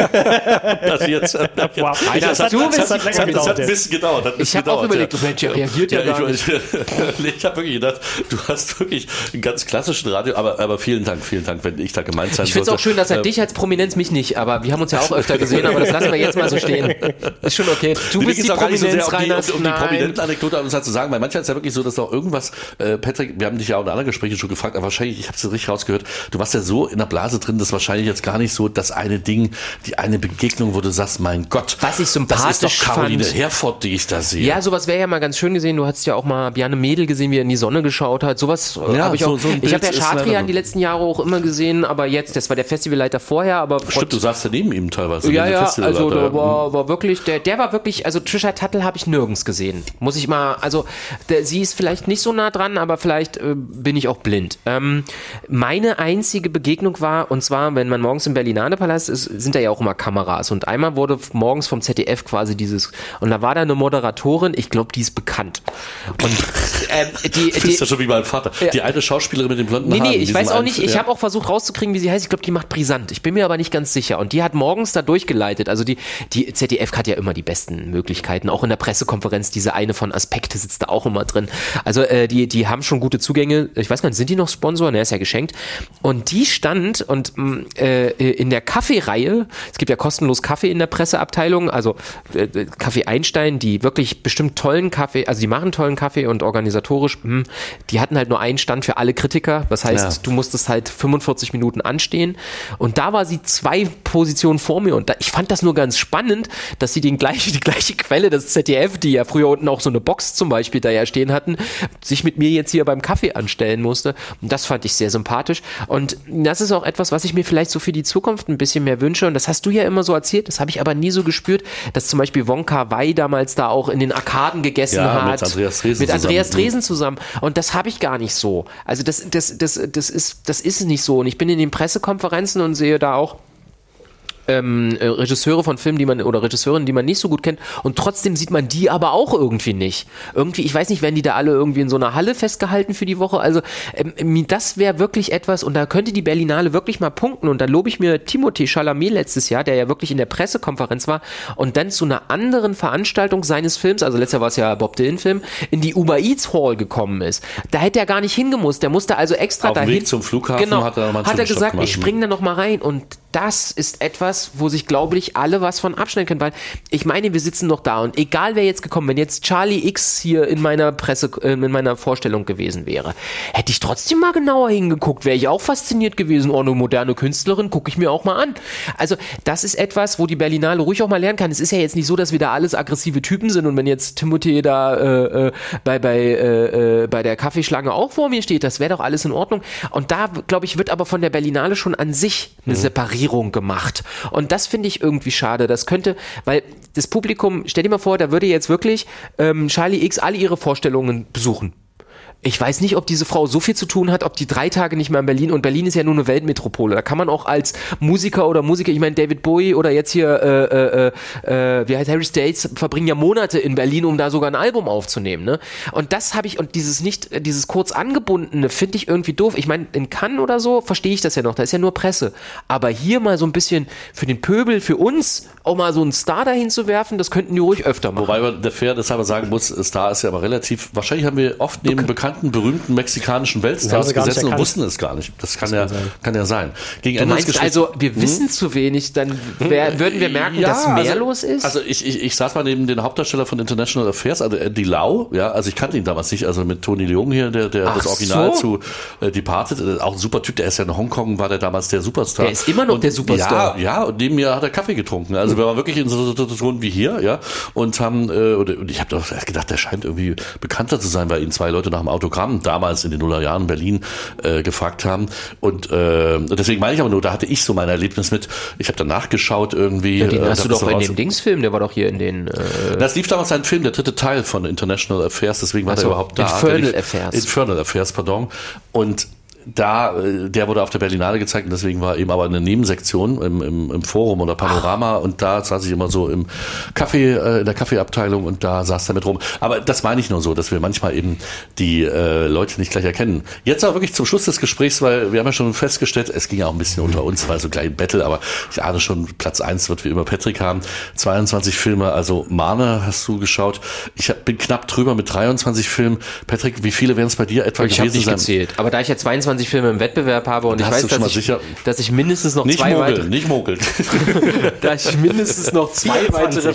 jetzt. Das hat ein bisschen gedauert. Ich habe auch überlegt, Mensch, er reagiert ja gar nicht. Ich habe wirklich gedacht, du hast wirklich einen ganz klassischen Radio, aber vielen Dank, wenn ich da gemeint sein sollte. Ich finde es auch schön, dass er dich als Prominenz, mich nicht, aber wir haben uns ja auch öfter gesehen, aber das lassen wir jetzt mal so stehen. Ist schon okay. Du bist die Prominenz, Reinhard. Um die Prominenten-Anekdote aber zu sagen, weil manchmal ist ja wirklich so, dass auch irgendwas, Patrick, wir haben dich ja auch in anderen Gesprächen schon gefragt, aber wahrscheinlich, ich habe es richtig rausgehört, du warst ja so in der Blase drin, dass wahrscheinlich jetzt gar nicht so das eine Ding, die eine Begegnung, wo du sagst, mein Gott, was ich sympathisch das ist doch Caroline Herford, die ich da sehe. Ja, sowas wäre ja mal ganz schön gesehen. Du hast ja auch mal Bjarne Mädel gesehen, wie er in die Sonne geschaut hat. Sowas habe ich auch. Ich habe ja Schadrian die letzten Jahre auch immer gesehen, aber jetzt, das war der Festivalleiter vorher, aber... Stimmt, du saßt ja neben ihm teilweise. Ja, also da war wirklich, der war wirklich, also Trisha Tuttle habe ich nirgends gesehen. Muss ich mal, also sie ist vielleicht nicht so nah dran, aber vielleicht bin ich auch blind. Meine einzige Begegnung war, und zwar, wenn man morgens im Berlinale Palast ist, sind da ja auch immer Kameras. Und einmal wurde morgens vom ZDF quasi und da war da eine Moderatorin, ich glaube, die ist bekannt. Und du bist ja schon wie mein Vater. Die eine Schauspielerin mit den blonden Haaren. Nee, ich weiß auch nicht, ich habe auch versucht rauszukriegen, wie sie heißt. Ich glaube, die macht Brisant. Ich bin mir aber nicht ganz sicher. Und die hat morgens da durchgeleitet. Also die ZDF hat ja immer die besten Möglichkeiten. Auch in der Pressekonferenz, diese eine von Aspekte sitzt da auch immer drin. Also die haben schon gute Zugänge. Ich weiß gar nicht, sind die noch Sponsor? Ne, ist ja geschenkt. Und die stand und in der Kaffeereihe, es gibt ja kostenlos Kaffee in der Presseabteilung, also Kaffee Einstein, die wirklich bestimmt tollen Kaffee, also die machen tollen Kaffee und organisatorisch, die hatten halt nur einen Stand für alle Kritiker, das heißt, du musstest halt 45 Minuten anstehen und da war sie 2 Positionen vor mir und ich fand das nur ganz spannend, dass sie die gleiche Quelle, das ZDF, die ja früher unten auch so eine Box zum Beispiel da ja stehen hatten, sich mit mir jetzt hier beim Kaffee anstellen musste und das fand ich sehr sympathisch und das ist auch etwas, was ich mir vielleicht so für die Zukunft ein bisschen mehr wünsche und das hast du ja immer so erzählt, das habe ich aber nie so gespürt, dass zum Beispiel Wong Kar-wai damals da auch in den Arkaden gegessen hat. Mit Andreas Dresen zusammen. Und das habe ich gar nicht so. Also das ist nicht so. Und ich bin in den Pressekonferenzen und sehe da auch Regisseure von Filmen, oder Regisseurinnen, die man nicht so gut kennt und trotzdem sieht man die aber auch irgendwie nicht. Irgendwie, ich weiß nicht, werden die da alle irgendwie in so einer Halle festgehalten für die Woche? Also das wäre wirklich etwas und da könnte die Berlinale wirklich mal punkten und da lobe ich mir Timothée Chalamet letztes Jahr, der ja wirklich in der Pressekonferenz war und dann zu einer anderen Veranstaltung seines Films, also letztes Jahr war es ja Bob Dylan Film, in die Uber Eats Hall gekommen ist. Da hätte er gar nicht hingemusst, der musste also extra auf dahin. Weg zum Flughafen hat er gesagt, ich springe da noch mal rein und das ist etwas, wo sich, glaube ich, alle was von abschneiden können, weil ich meine, wir sitzen noch da und egal wer jetzt gekommen, wenn jetzt Charlie X hier in meiner Vorstellung gewesen wäre, hätte ich trotzdem mal genauer hingeguckt, wäre ich auch fasziniert gewesen, eine moderne Künstlerin, gucke ich mir auch mal an. Also das ist etwas, wo die Berlinale ruhig auch mal lernen kann. Es ist ja jetzt nicht so, dass wir da alles aggressive Typen sind und wenn jetzt Timothée da bei der Kaffeeschlange auch vor mir steht, das wäre doch alles in Ordnung. Und da, glaube ich, wird aber von der Berlinale schon an sich eine Separierung gemacht. Und das finde ich irgendwie schade. Das könnte, weil das Publikum, stell dir mal vor, da würde jetzt wirklich Charlie X alle ihre Vorstellungen besuchen. ich weiß nicht, ob diese Frau so viel zu tun hat, ob die 3 Tage nicht mehr in Berlin, und Berlin ist ja nur eine Weltmetropole, da kann man auch als Musiker, ich meine David Bowie oder jetzt hier, wie heißt Harry Styles, verbringen ja Monate in Berlin, um da sogar ein Album aufzunehmen, ne? Und das habe ich, und dieses kurz angebundene finde ich irgendwie doof. Ich meine, in Cannes oder so verstehe ich das ja noch, da ist ja nur Presse, aber hier mal so ein bisschen für den Pöbel, für uns auch mal so einen Star dahin zu werfen, das könnten die ruhig öfter machen. Wobei man der Fairness halber sagen muss, Star ist ja aber relativ, wahrscheinlich haben wir oft neben bekannten, berühmten mexikanischen Weltstars gesessen und wussten es gar nicht. Das kann ja sein. Gegen du meinst also, wir wissen zu wenig, dann würden wir merken, dass mehr los ist? Also ich saß mal neben den Hauptdarsteller von International Affairs, also Andy Lau, ja, also ich kannte ihn damals nicht, also mit Tony Leung hier, der das Original zu Departed, auch ein super Typ, der ist ja in Hongkong, war der damals der Superstar. Der ist immer noch der Superstar. Ja, und neben mir hat er Kaffee getrunken. Also wir waren wirklich in so einer Situation wie hier, ja, und haben, und ich habe doch gedacht, der scheint irgendwie bekannter zu sein, weil ihn 2 Leute nach dem Autogramm damals in den Nullerjahren in Berlin gefragt haben. Und deswegen meine ich aber nur, da hatte ich so mein Erlebnis mit, ich habe dann nachgeschaut irgendwie. Ja, den hast du doch in dem Dingsfilm, der war doch hier in den... Das lief damals ein Film, der 3. Teil von International Affairs, deswegen war der überhaupt da. Infernal Affairs, pardon. Und der wurde auf der Berlinale gezeigt und deswegen war eben aber eine Nebensektion im Forum oder Panorama und da saß ich immer so im Kaffee, in der Kaffeeabteilung und da saß er mit rum. Aber das meine ich nur so, dass wir manchmal eben die Leute nicht gleich erkennen. Jetzt aber wirklich zum Schluss des Gesprächs, weil wir haben ja schon festgestellt, es ging ja auch ein bisschen unter uns, weil so gleich ein Battle, aber ich ahne schon, Platz 1 wird wie immer Patrick haben. 22 Filme, also Marne hast du geschaut. Ich bin knapp drüber mit 23 Filmen. Patrick, wie viele werden es bei dir etwa gewesen sein? Ich habe nicht gezählt, aber da ich ja 22 Filme im Wettbewerb habe und ich weiß, dass ich mindestens noch nicht mogeln. Da ich mindestens noch 2 weitere...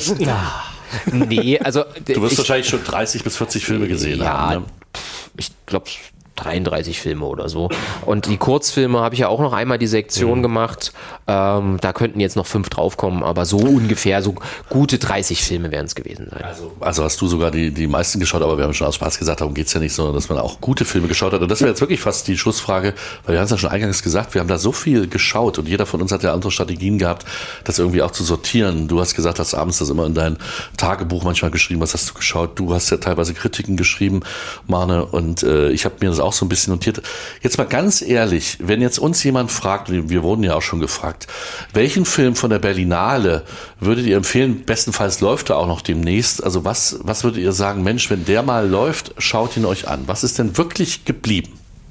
Nee, also... Du wirst wahrscheinlich schon 30 bis 40 Filme gesehen haben, ne? Ich glaube 33 Filme oder so. Und die Kurzfilme habe ich ja auch noch einmal die Sektion gemacht. Da könnten jetzt noch 5 draufkommen, aber so ungefähr, so gute 30 Filme werden es gewesen sein. Also hast du sogar die meisten geschaut, aber wir haben schon aus Spaß gesagt, darum geht es ja nicht, sondern dass man auch gute Filme geschaut hat. Und das wäre jetzt wirklich fast die Schlussfrage, weil wir haben es ja schon eingangs gesagt, wir haben da so viel geschaut und jeder von uns hat ja andere Strategien gehabt, das irgendwie auch zu sortieren. Du hast gesagt, hast abends das immer in dein Tagebuch manchmal geschrieben, was hast du geschaut? Du hast ja teilweise Kritiken geschrieben, Marne, und ich habe mir das auch so ein bisschen notiert. Jetzt mal ganz ehrlich, wenn jetzt uns jemand fragt, wir wurden ja auch schon gefragt, welchen Film von der Berlinale würdet ihr empfehlen? Bestenfalls läuft er auch noch demnächst. Also was würdet ihr sagen, Mensch, wenn der mal läuft, schaut ihn euch an. Was ist denn wirklich geblieben?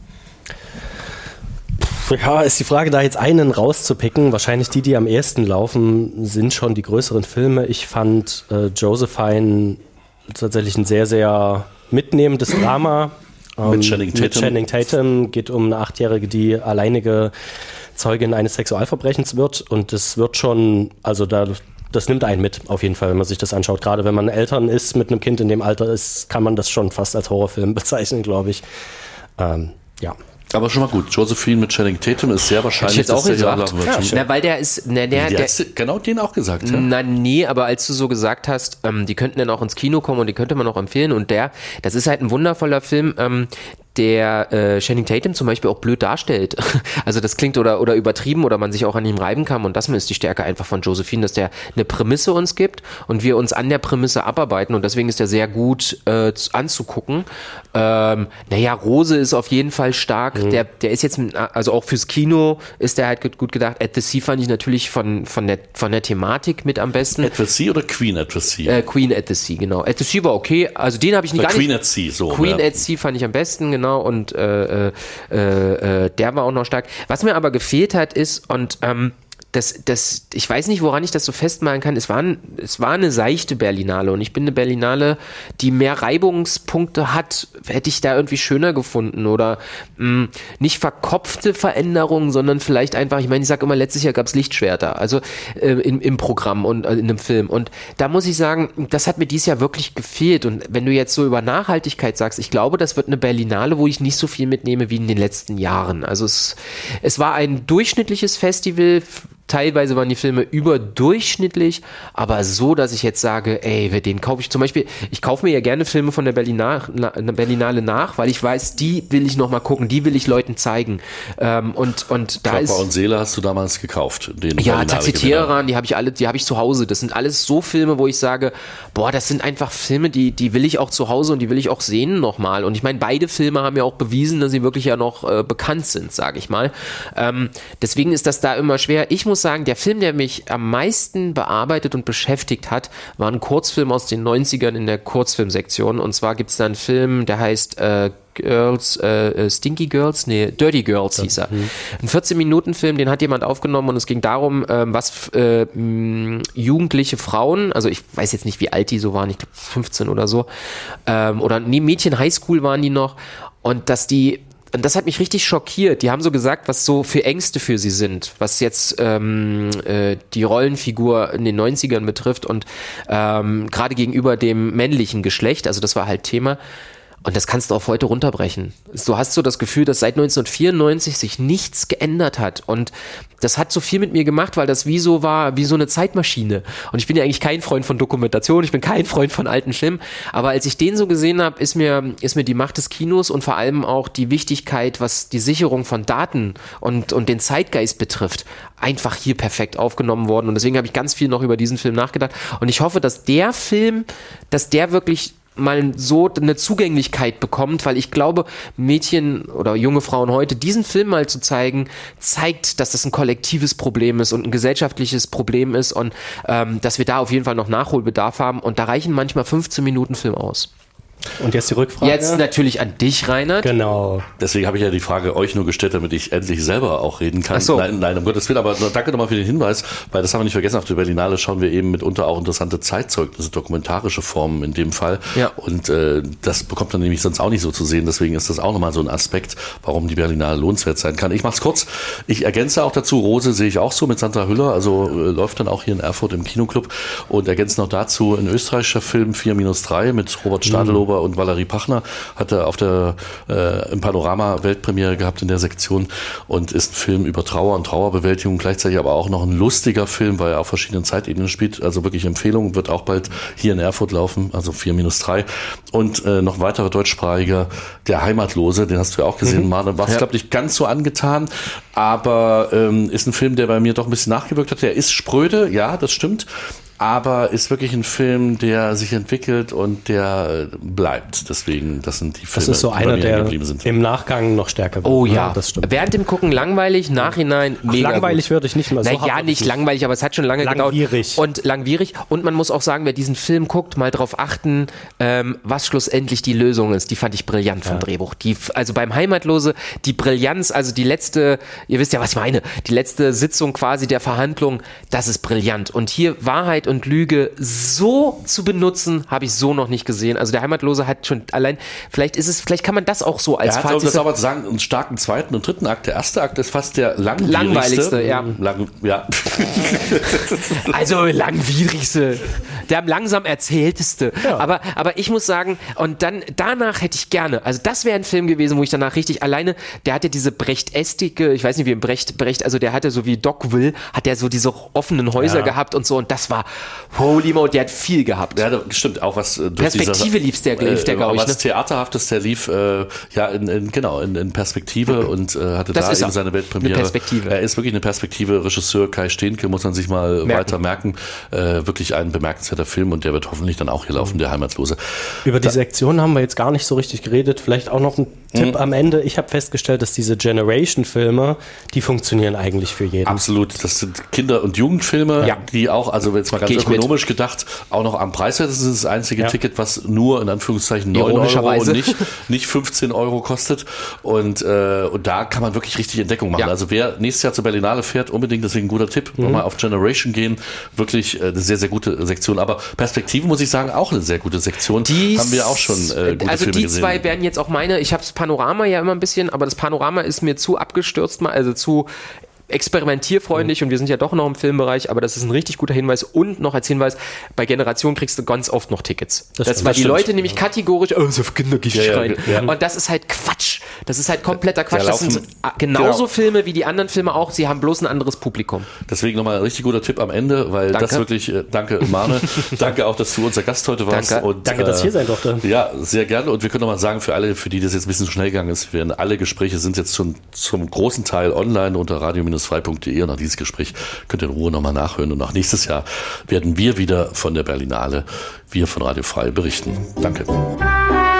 Ja, ist die Frage, da jetzt einen rauszupicken. Wahrscheinlich die am ehesten laufen, sind schon die größeren Filme. Ich fand Josephine tatsächlich ein sehr, sehr mitnehmendes Drama. Mit Channing Tatum geht um eine 8-Jährige, die alleinige Zeugin eines Sexualverbrechens wird, und das wird schon, also das nimmt einen mit, auf jeden Fall, wenn man sich das anschaut. Gerade wenn man Eltern ist, mit einem Kind in dem Alter ist, kann man das schon fast als Horrorfilm bezeichnen, glaube ich. Ja. Aber schon mal gut. Josephine mit Channing Tatum ist sehr wahrscheinlich, dass der Jahr laufen wird. Ja, weil der ist... genau den auch gesagt, ja? Na, nee, aber als du so gesagt hast, die könnten dann auch ins Kino kommen und die könnte man auch empfehlen, und das ist halt ein wundervoller Film, der Channing Tatum zum Beispiel auch blöd darstellt. Also das klingt oder übertrieben oder man sich auch an ihm reiben kann, und das ist die Stärke einfach von Josephine, dass der eine Prämisse uns gibt und wir uns an der Prämisse abarbeiten, und deswegen ist der sehr gut anzugucken. Rose ist auf jeden Fall stark. Der ist jetzt, also auch fürs Kino ist der halt gut gedacht. At the Sea fand ich natürlich von der Thematik mit am besten. At the Sea oder Queen at the Sea? Queen at the Sea, genau. At the Sea war okay. Also den habe ich nicht... Queen at Sea, so. Queen at Sea fand ich am besten, genau. Und der war auch noch stark. Was mir aber gefehlt hat ist, und ich weiß nicht, woran ich das so festmachen kann, es war eine seichte Berlinale, und ich bin eine Berlinale, die mehr Reibungspunkte hat, hätte ich da irgendwie schöner gefunden, oder nicht verkopfte Veränderungen, sondern vielleicht einfach, ich meine, ich sage immer, letztes Jahr gab es Lichtschwerter, also im Programm und in einem Film, und da muss ich sagen, das hat mir dieses Jahr wirklich gefehlt, und wenn du jetzt so über Nachhaltigkeit sagst, ich glaube, das wird eine Berlinale, wo ich nicht so viel mitnehme wie in den letzten Jahren. Also es war ein durchschnittliches Festival, Teilweise waren die Filme überdurchschnittlich, aber so, dass ich jetzt sage, ey, den kaufe ich zum Beispiel, ich kaufe mir ja gerne Filme von der Berlinale nach, weil ich weiß, die will ich noch mal gucken, die will ich Leuten zeigen. Und da Körper ist... und Seele hast du damals gekauft. Taxi Teheran, die habe ich zu Hause. Das sind alles so Filme, wo ich sage, boah, das sind einfach Filme, die will ich auch zu Hause und die will ich auch sehen nochmal. Und ich meine, beide Filme haben ja auch bewiesen, dass sie wirklich ja noch bekannt sind, sage ich mal. Deswegen ist das da immer schwer. Ich muss sagen, der Film, der mich am meisten bearbeitet und beschäftigt hat, war ein Kurzfilm aus den 90ern in der Kurzfilmsektion. Und zwar gibt es da einen Film, der heißt Dirty Girls hieß er. Ein 14-Minuten-Film, den hat jemand aufgenommen und es ging darum, was jugendliche Frauen, also ich weiß jetzt nicht, wie alt die so waren, ich glaube 15 oder so, oder Mädchen Highschool waren die noch, und das hat mich richtig schockiert. Die haben so gesagt, was so für Ängste für sie sind, was jetzt die Rollenfigur in den 90ern betrifft und gerade gegenüber dem männlichen Geschlecht, also das war halt Thema. Und das kannst du auf heute runterbrechen. Du hast so das Gefühl, dass seit 1994 sich nichts geändert hat. Und das hat so viel mit mir gemacht, weil das wie so war, wie so eine Zeitmaschine. Und ich bin ja eigentlich kein Freund von Dokumentation, ich bin kein Freund von alten Filmen. Aber als ich den so gesehen habe, ist mir die Macht des Kinos und vor allem auch die Wichtigkeit, was die Sicherung von Daten und den Zeitgeist betrifft, einfach hier perfekt aufgenommen worden. Und deswegen habe ich ganz viel noch über diesen Film nachgedacht. Und ich hoffe, dass der Film, wirklich mal so eine Zugänglichkeit bekommt, weil ich glaube, Mädchen oder junge Frauen heute, diesen Film mal zu zeigen, zeigt, dass das ein kollektives Problem ist und ein gesellschaftliches Problem ist und dass wir da auf jeden Fall noch Nachholbedarf haben, und da reichen manchmal 15 Minuten Film aus. Und jetzt die Rückfrage? Jetzt natürlich an dich, Reinhard. Genau. Deswegen habe ich ja die Frage euch nur gestellt, damit ich endlich selber auch reden kann. Ach so. Nein, um Gottes Willen, aber danke nochmal für den Hinweis, weil das haben wir nicht vergessen, auf der Berlinale schauen wir eben mitunter auch interessante Zeitzeugnisse, dokumentarische Formen in dem Fall. Ja. Und das bekommt man nämlich sonst auch nicht so zu sehen, deswegen ist das auch nochmal so ein Aspekt, warum die Berlinale lohnenswert sein kann. Ich mach's kurz, ich ergänze auch dazu, Rose sehe ich auch so mit Sandra Hüller, also läuft dann auch hier in Erfurt im Kinoclub, und ergänze noch dazu ein österreichischer Film 4-3 mit Robert Stadelober und Valerie Pachner, hat er auf der im Panorama Weltpremiere gehabt in der Sektion, und ist ein Film über Trauer und Trauerbewältigung, gleichzeitig aber auch noch ein lustiger Film, weil er auf verschiedenen Zeitebenen spielt, also wirklich Empfehlung, wird auch bald hier in Erfurt laufen, also 4-3, und noch ein weiterer deutschsprachiger, Der Heimatlose, den hast du ja auch gesehen, Marne, war es glaube ich nicht ganz so angetan, aber ist ein Film, der bei mir doch ein bisschen nachgewirkt hat, der ist spröde, ja, das stimmt, aber ist wirklich ein Film, der sich entwickelt und der bleibt. Deswegen, das sind die Filme, das ist so die einer, bei mir der geblieben sind. im Nachgang noch stärker wird. Oh ja, das stimmt. Während dem Gucken langweilig, Nachhinein mega langweilig gut. würde ich nicht mal so. Naja, nicht langweilig, aber es hat schon lange langwierig gedauert. Und langwierig. Und man muss auch sagen, wer diesen Film guckt, mal drauf achten, was schlussendlich die Lösung ist. Die fand ich brillant vom Drehbuch. Also beim Heimatlose, die Brillanz, also die letzte, ihr wisst ja, was ich meine, die letzte Sitzung quasi der Verhandlung, das ist brillant. Und hier Wahrheit und Lüge so zu benutzen, habe ich so noch nicht gesehen. Also der Heimatlose hat schon allein, vielleicht kann man das auch so als Fazit. Er hat das aber zu sagen, einen starken zweiten und dritten Akt. Der erste Akt ist fast der langweiligste. Ja. Also langwierigste. Der am langsam erzählteste. Ja. Aber ich muss sagen, und dann danach hätte ich gerne, also das wäre ein Film gewesen, wo ich danach richtig alleine, der hatte diese Brecht-Ästige, ich weiß nicht, wie Brecht, also der hatte so wie Dogville, hat der so diese offenen Häuser gehabt und so, und das war holy moly, der hat viel gehabt. Ja, stimmt, auch was durch Perspektive lief der, glaube ich. Was Theaterhaftes, der lief in Perspektive und hatte das da eben seine Weltpremiere. Eine Perspektive. Er ist wirklich eine Perspektive. Regisseur Kai Stehnke, muss man sich mal weiter merken. Wirklich ein bemerkenswerter Film, und der wird hoffentlich dann auch hier laufen, Der Heimatlose. Über die Sektion haben wir jetzt gar nicht so richtig geredet. Vielleicht auch noch ein Tipp am Ende. Ich habe festgestellt, dass diese Generation-Filme, die funktionieren eigentlich für jeden. Absolut. Das sind Kinder- und Jugendfilme, die auch, also jetzt mal ganz ökonomisch gedacht, auch noch am Preiswert. Das ist das einzige Ticket, was nur in Anführungszeichen 9 Euro und nicht 15 Euro kostet. Und da kann man wirklich richtig Entdeckung machen. Ja. Also wer nächstes Jahr zur Berlinale fährt, unbedingt, deswegen ein guter Tipp, nochmal auf Generation gehen. Wirklich eine sehr, sehr gute Sektion. Aber Perspektive, muss ich sagen, auch eine sehr gute Sektion. Haben wir auch schon gute Filme gesehen. Die zwei werden jetzt auch meine, ich habe das Panorama ja immer ein bisschen, aber das Panorama ist mir zu abgestürzt, also zu experimentierfreundlich und wir sind ja doch noch im Filmbereich, aber das ist ein richtig guter Hinweis und noch als Hinweis, bei Generation kriegst du ganz oft noch Tickets. Weil die Leute nämlich kategorisch, so auf Kinder gehe ich rein. Ja. Und das ist halt Quatsch. Das ist halt kompletter Quatsch. Das sind genauso Filme wie die anderen Filme auch, sie haben bloß ein anderes Publikum. Deswegen nochmal ein richtig guter Tipp am Ende, weil das wirklich, danke Marne, danke auch, dass du unser Gast heute warst. Danke, dass ich hier sein durfte. Ja, sehr gerne und wir können nochmal sagen, für alle, für die das jetzt ein bisschen schnell gegangen ist, alle Gespräche sind jetzt schon zum großen Teil online unter radio-frei.de und nach dieses Gespräch könnt ihr in Ruhe nochmal nachhören und auch nächstes Jahr werden wir wieder von der Berlinale, wir von Radio Frei berichten. Danke.